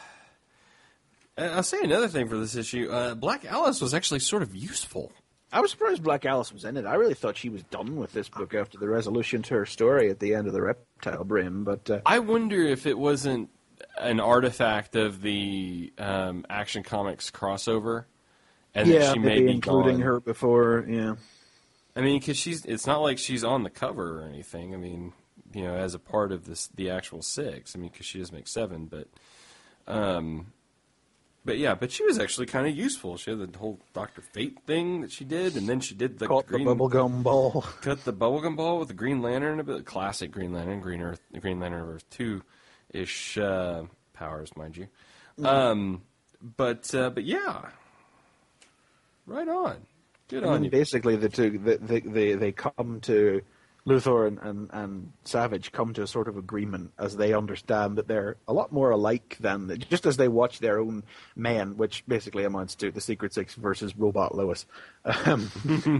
I'll say another thing for this issue. Uh, Black Alice was actually sort of useful. I was surprised Black Alice was in it. I really thought she was done with this book after the resolution to her story at the end of the Reptile Brain. But uh, I wonder if it wasn't an artifact of the um, Action Comics crossover, and yeah, that she may maybe be including gone. her before. Yeah, I mean, because she's it's not like she's on the cover or anything. I mean, you know, as a part of this the actual six. I mean, because she does make seven, but. Um, But yeah, but she was actually kind of useful. She had the whole Doctor Fate thing that she did, and then she did the caught green, the bubblegum ball. cut the bubblegum ball with the Green Lantern, a bit classic Green Lantern, Green Earth, Green Lantern Earth two ish uh, powers, mind you. Mm. Um, but uh, but yeah, right on, good and on then you. Basically, the two they they they, they come to. Luthor and, and, and Savage come to a sort of agreement as they understand that they're a lot more alike than just as they watch their own men, which basically amounts to the Secret Six versus Robot Lois. Um,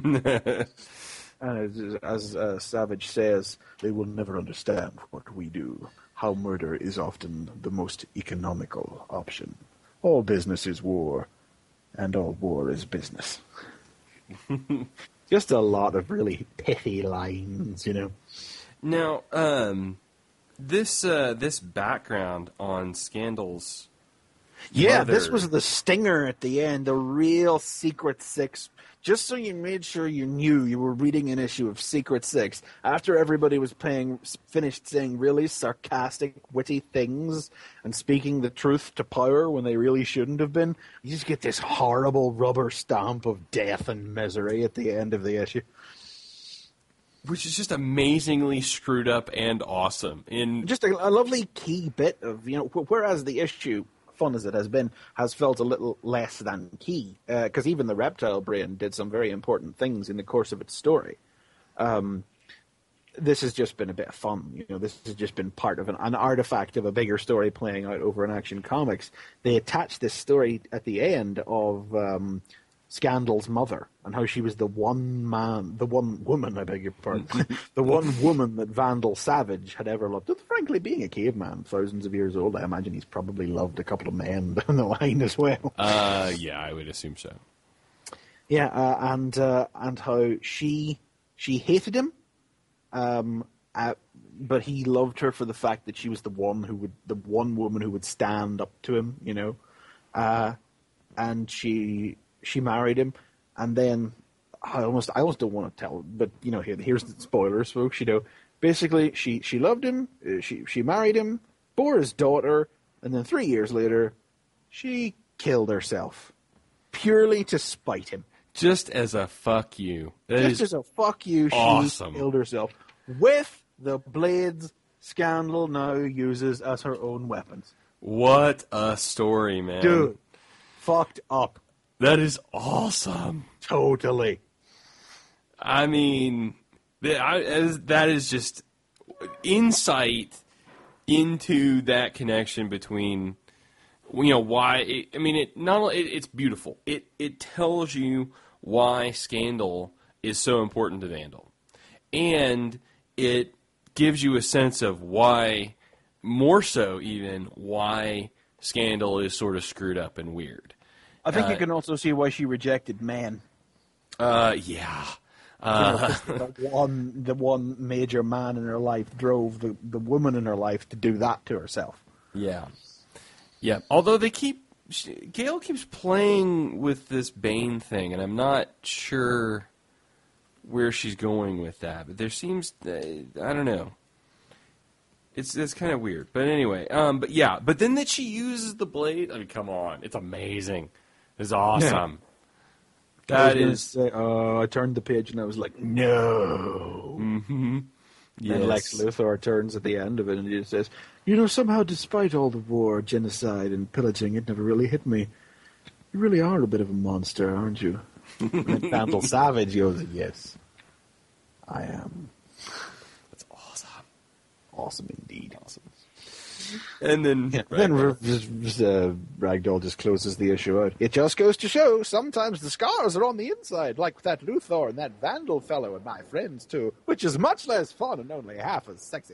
and as, as uh, Savage says, they will never understand what we do. How murder is often the most economical option. All business is war, and all war is business. Just a lot of really pithy lines, you know. Now, um, this uh, this background on Scandal's Yeah, mother, this was the stinger at the end, the real Secret Six. Just so you made sure you knew you were reading an issue of Secret Six. After everybody was paying, finished saying really sarcastic, witty things and speaking the truth to power when they really shouldn't have been, you just get this horrible rubber stamp of death and misery at the end of the issue. which is just amazingly screwed up and awesome. In Just a, a lovely key bit of, you know, whereas the issue, fun as it has been, has felt a little less than key, because uh, even the Reptile Brain did some very important things in the course of its story. Um, this has just been a bit of fun. You know, this has just been part of an, an artifact of a bigger story playing out over in Action Comics. They attached this story at the end of um, Scandal's mother and how she was the one man, the one woman, I beg your pardon, the one woman that Vandal Savage had ever loved. And frankly, being a caveman thousands of years old, I imagine he's probably loved a couple of men down the line as well. uh, yeah, I would assume so. Yeah, uh, and uh, and how she she hated him, um, uh, but he loved her for the fact that she was the one who would, the one woman who would stand up to him, you know, uh, and she she married him, and then I almost I almost don't want to tell, but you know, here, here's the spoilers, folks. You know, basically she she loved him, uh, she she married him, bore his daughter, and then three years later, she killed herself, purely to spite him. Just as a fuck you. That Just is as a fuck you, she awesome. killed herself with the blades Scandal now uses as her own weapons. What a story, man. Dude, fucked up. That is awesome. Totally. I mean, that, I, as, that is just... insight into that connection between, you know, why. It, I mean, it not only it, it's beautiful. It it tells you why Scandal is so important to Vandal, and it gives you a sense of why, more so even why Scandal is sort of screwed up and weird. I think uh, you can also see why she rejected man. Uh, yeah. Uh, You know, the one, the one major man in her life drove the, the woman in her life to do that to herself. yeah. Yeah. Although they keep, she, Gail keeps playing with this Bane thing, and I'm not sure where she's going with that. But there seems, uh, I don't know. It's it's kind of weird. But anyway, um, but yeah. But then that she uses the blade. I mean, come on, it's amazing. It's awesome. That I was is. gonna say, uh, I turned the page and I was like, no. Mm-hmm. Yes. And Lex Luthor turns at the end of it and he just says, you know, somehow despite all the war, genocide, and pillaging, it never really hit me. You really are a bit of a monster, aren't you? And then Vandal Savage goes, yes, I am. That's awesome. Awesome indeed. Awesome. And then, Yeah, right then now- r- just, uh, Ragdoll just closes the issue out. It just goes to show sometimes the scars are on the inside, like with that Luthor and that Vandal fellow and my friends too, which is much less fun and only half as sexy.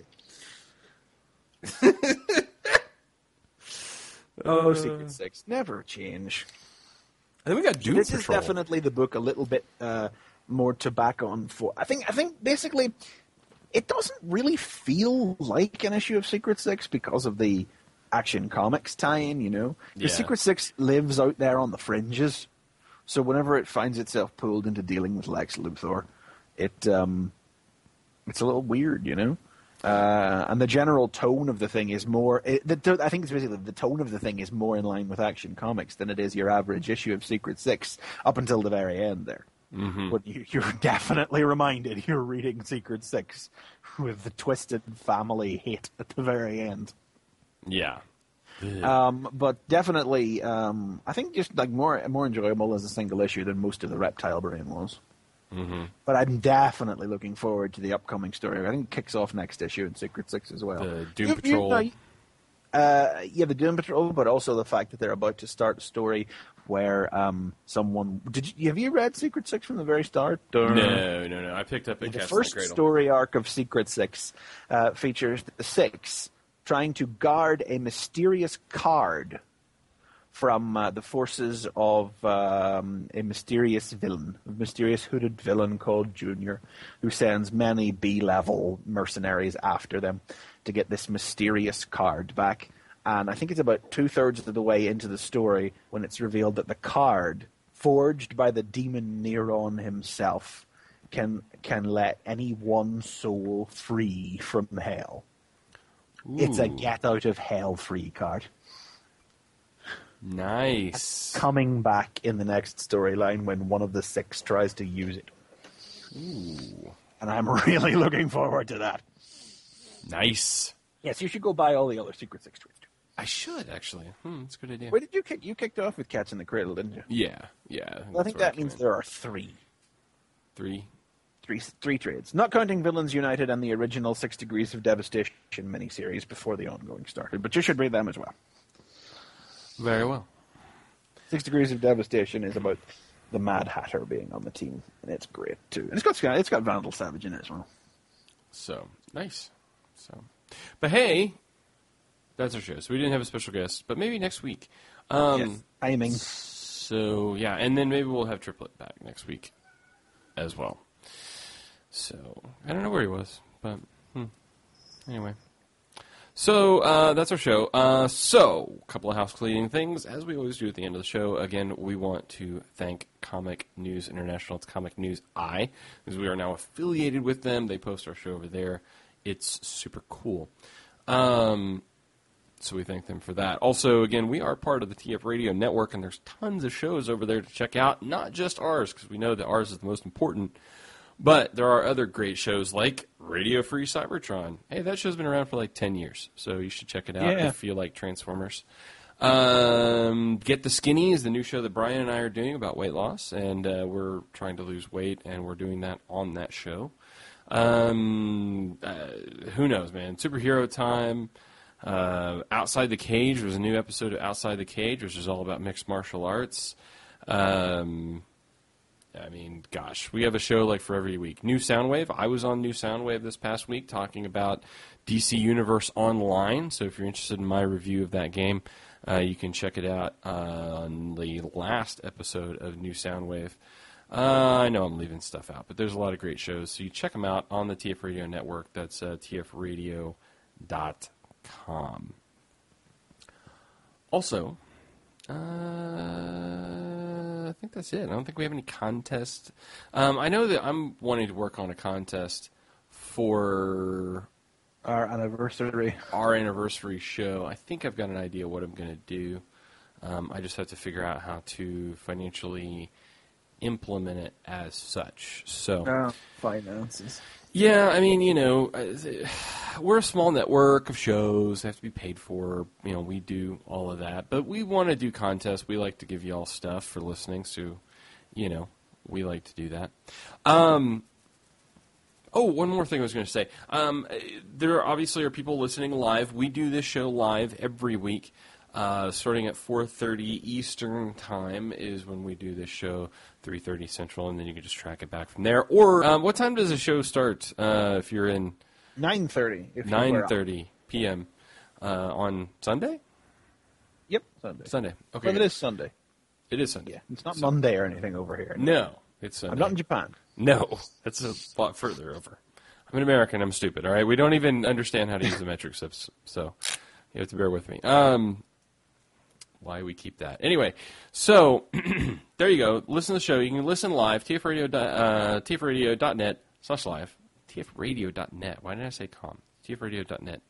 oh, Secret Six never change. I think we got Doom This Patrol. is definitely the book a little bit uh, more to back on for. I think. I think basically, it doesn't really feel like an issue of Secret Six because of the Action Comics tie-in. You know, because Yeah. Secret Six lives out there on the fringes. So whenever it finds itself pulled into dealing with Lex Luthor, it um, it's a little weird, you know. Uh, and the general tone of the thing is more. It, the, I think it's basically the tone of the thing is more in line with Action Comics than it is your average issue of Secret Six up until the very end there. Mm-hmm. But you, you're definitely reminded you're reading Secret Six with the twisted family hate at the very end. Yeah. Um, but definitely, um, I think just like more more enjoyable as a single issue than most of the Reptile Brain was. Mm-hmm. But I'm definitely looking forward to the upcoming story. I think it kicks off next issue in Secret Six as well. The Doom You- you Patrol. know, uh, yeah, the Doom Patrol, but also the fact that they're about to start a story where um, someone did you, have you read Secret Six from the very start? Or? No, no, no. I picked up a The Cast in first Cradle. story arc of Secret Six uh, features the Six trying to guard a mysterious card from uh, the forces of um, a mysterious villain, a mysterious hooded villain called Junior, who sends many B-level mercenaries after them to get this mysterious card back. And I think it's about two-thirds of the way into the story when it's revealed that the card, forged by the demon Neron himself, can can let any one soul free from hell. It's a Ooh. get out of hell free card. Nice. Coming back in the next storyline when one of the Six tries to use it. Ooh. And I'm really looking forward to that. Nice. Yes, you should go buy all the other Secret Six trades too. I should, actually. Hmm, that's a good idea. Where did you kick? You kicked off with Cats in the Cradle, didn't you? Yeah, yeah. Well, I think that means there are three. Three. Three, three trades. Not counting Villains United and the original Six Degrees of Devastation miniseries before the ongoing started. But you should read them as well. Very well. Six Degrees of Devastation is about the Mad Hatter being on the team, and it's great too. And it's got it's got Vandal Savage in it as well. So, nice. So, but hey, that's our show. So we didn't have a special guest, but maybe next week. Um, Yes. Timing. So, yeah, and then maybe we'll have Triplet back next week as well. So, I don't know where he was, but hmm. Anyway. So, uh, that's our show. Uh, so, a couple of house cleaning things. As we always do at the end of the show, again, we want to thank Comic News International. It's Comic News I, because we are now affiliated with them. They post our show over there. It's super cool. Um, so we thank them for that. Also, again, we are part of the T F Radio Network, and there's tons of shows over there to check out. Not just ours, because we know that ours is the most important. But there are other great shows like Radio Free Cybertron. Hey, that show's been around for like ten years, so you should check it out Yeah. if you like Transformers. Um, Get the Skinny is the new show that Brian and I are doing about weight loss, and uh, we're trying to lose weight, and we're doing that on that show. Um, uh, who knows, man? Superhero Time. Uh, Outside the Cage. There's a new episode of Outside the Cage, which is all about mixed martial arts. Um, I mean, gosh, we have a show like for every week. New Soundwave. I was on New Soundwave this past week talking about D C Universe Online. So if you're interested in my review of that game, uh, you can check it out uh, on the last episode of New Soundwave. Uh, I know I'm leaving stuff out, but there's a lot of great shows. So you check them out on the T F Radio Network. That's uh, T F radio dot com. Also, uh, I think that's it. I don't think we have any contest. Um, I know that I'm wanting to work on a contest for Our anniversary. our anniversary show. I think I've got an idea what I'm going to do. Um, I just have to figure out how to financially implement it as such. So, Oh, finances. yeah, I mean, you know, uh, we're a small network of shows. They have to be paid for. You know, we do all of that. But we want to do contests. We like to give you all stuff for listening. So, you know, we like to do that. Um, oh, one more thing I was going to say. Um, there obviously are people listening live. We do this show live every week. Uh, starting at four thirty Eastern Time is when we do this show, three thirty Central, and then you can just track it back from there. Or um, what time does the show start uh, if you're in nine thirty. nine thirty p.m. Uh, on Sunday? Yep, Sunday. Sunday. Okay. Well, it is Sunday. It is Sunday. Yeah, it's not Monday or anything over here. No, it's Sunday. I'm not in Japan. No, that's a lot further over. I'm an American. I'm stupid, all right? We don't even understand how to use the metric system, so you have to bear with me. Um... Why we keep that. Anyway, so there you go. Listen to the show. You can listen live, T F radio, uh, T F radio dot net slash live. T F radio dot net. Why did I say com? T F radio dot net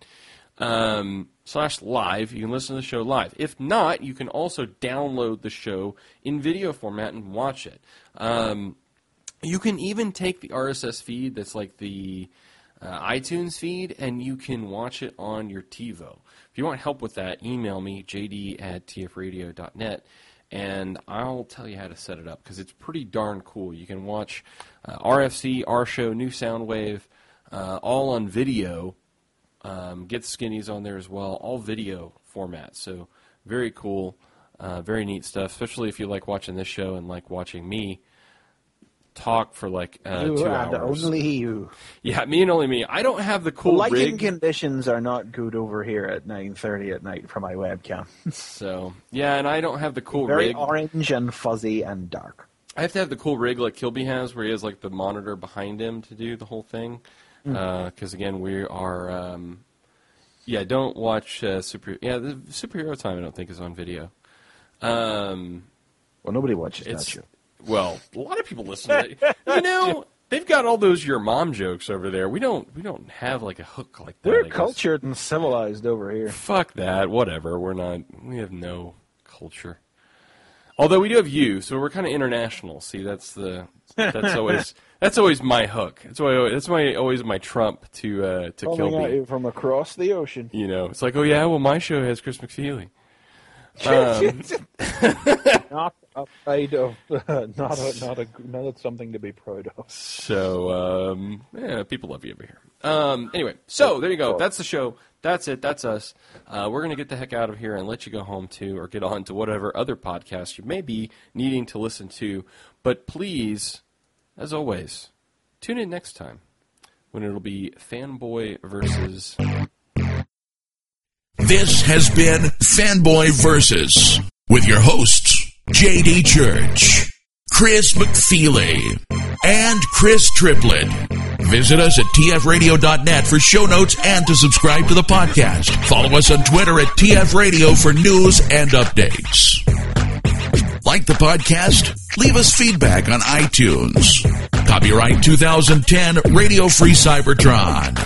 um, slash live. You can listen to the show live. If not, you can also download the show in video format and watch it. Um, you can even take the R S S feed that's like the uh, iTunes feed, and you can watch it on your TiVo. If you want help with that, email me, j d at t f radio dot net, and I'll tell you how to set it up, because it's pretty darn cool. You can watch uh, R F C, our show, New Soundwave, uh, all on video. Um, Get the Skinnies on there as well, all video format. So very cool, uh, very neat stuff, especially if you like watching this show and like watching me talk for like uh, you two and hours. Only you. Yeah, me and only me. I don't have the cool The lighting rig. conditions are not good over here at nine thirty at night for my webcam. So, yeah, and I don't have the cool Very rig. orange and fuzzy and dark. I have to have the cool rig like Kilby has, where he has like the monitor behind him to do the whole thing. Because, uh, again, we are... Um, yeah, don't watch uh, Super... Yeah, the Superhero Time, I don't think, is on video. Um, Well, nobody watches that it's show. Well, a lot of people listen to it. You know, they've got all those your mom jokes over there. We don't we don't have like a hook like that. We're I guess. cultured and civilized over here. Fuck that. Whatever. We're not. We have no culture. Although we do have you, so we're kind of international. See, that's the that's always that's always my hook. That's why that's my always my trump to uh, to Coming at Kilby. you from across the ocean. You know, it's like, oh yeah, well my show has Chris McFeely. Um, Not afraid of, uh, not a, not a, not something to be proud of. So, um, yeah, people love you over here. Um, anyway, so there you go. That's the show. That's it. That's us. Uh, we're going to get the heck out of here and let you go home to, or get on to whatever other podcast you may be needing to listen to. But please, as always, tune in next time when it'll be Fanboy versus... This has been Fanboy Versus with your hosts, J D Church, Chris McFeely, and Chris Triplett. Visit us at t f radio dot net for show notes and to subscribe to the podcast. Follow us on Twitter at T F Radio for news and updates. Like the podcast? Leave us feedback on iTunes. Copyright two thousand ten Radio Free Cybertron.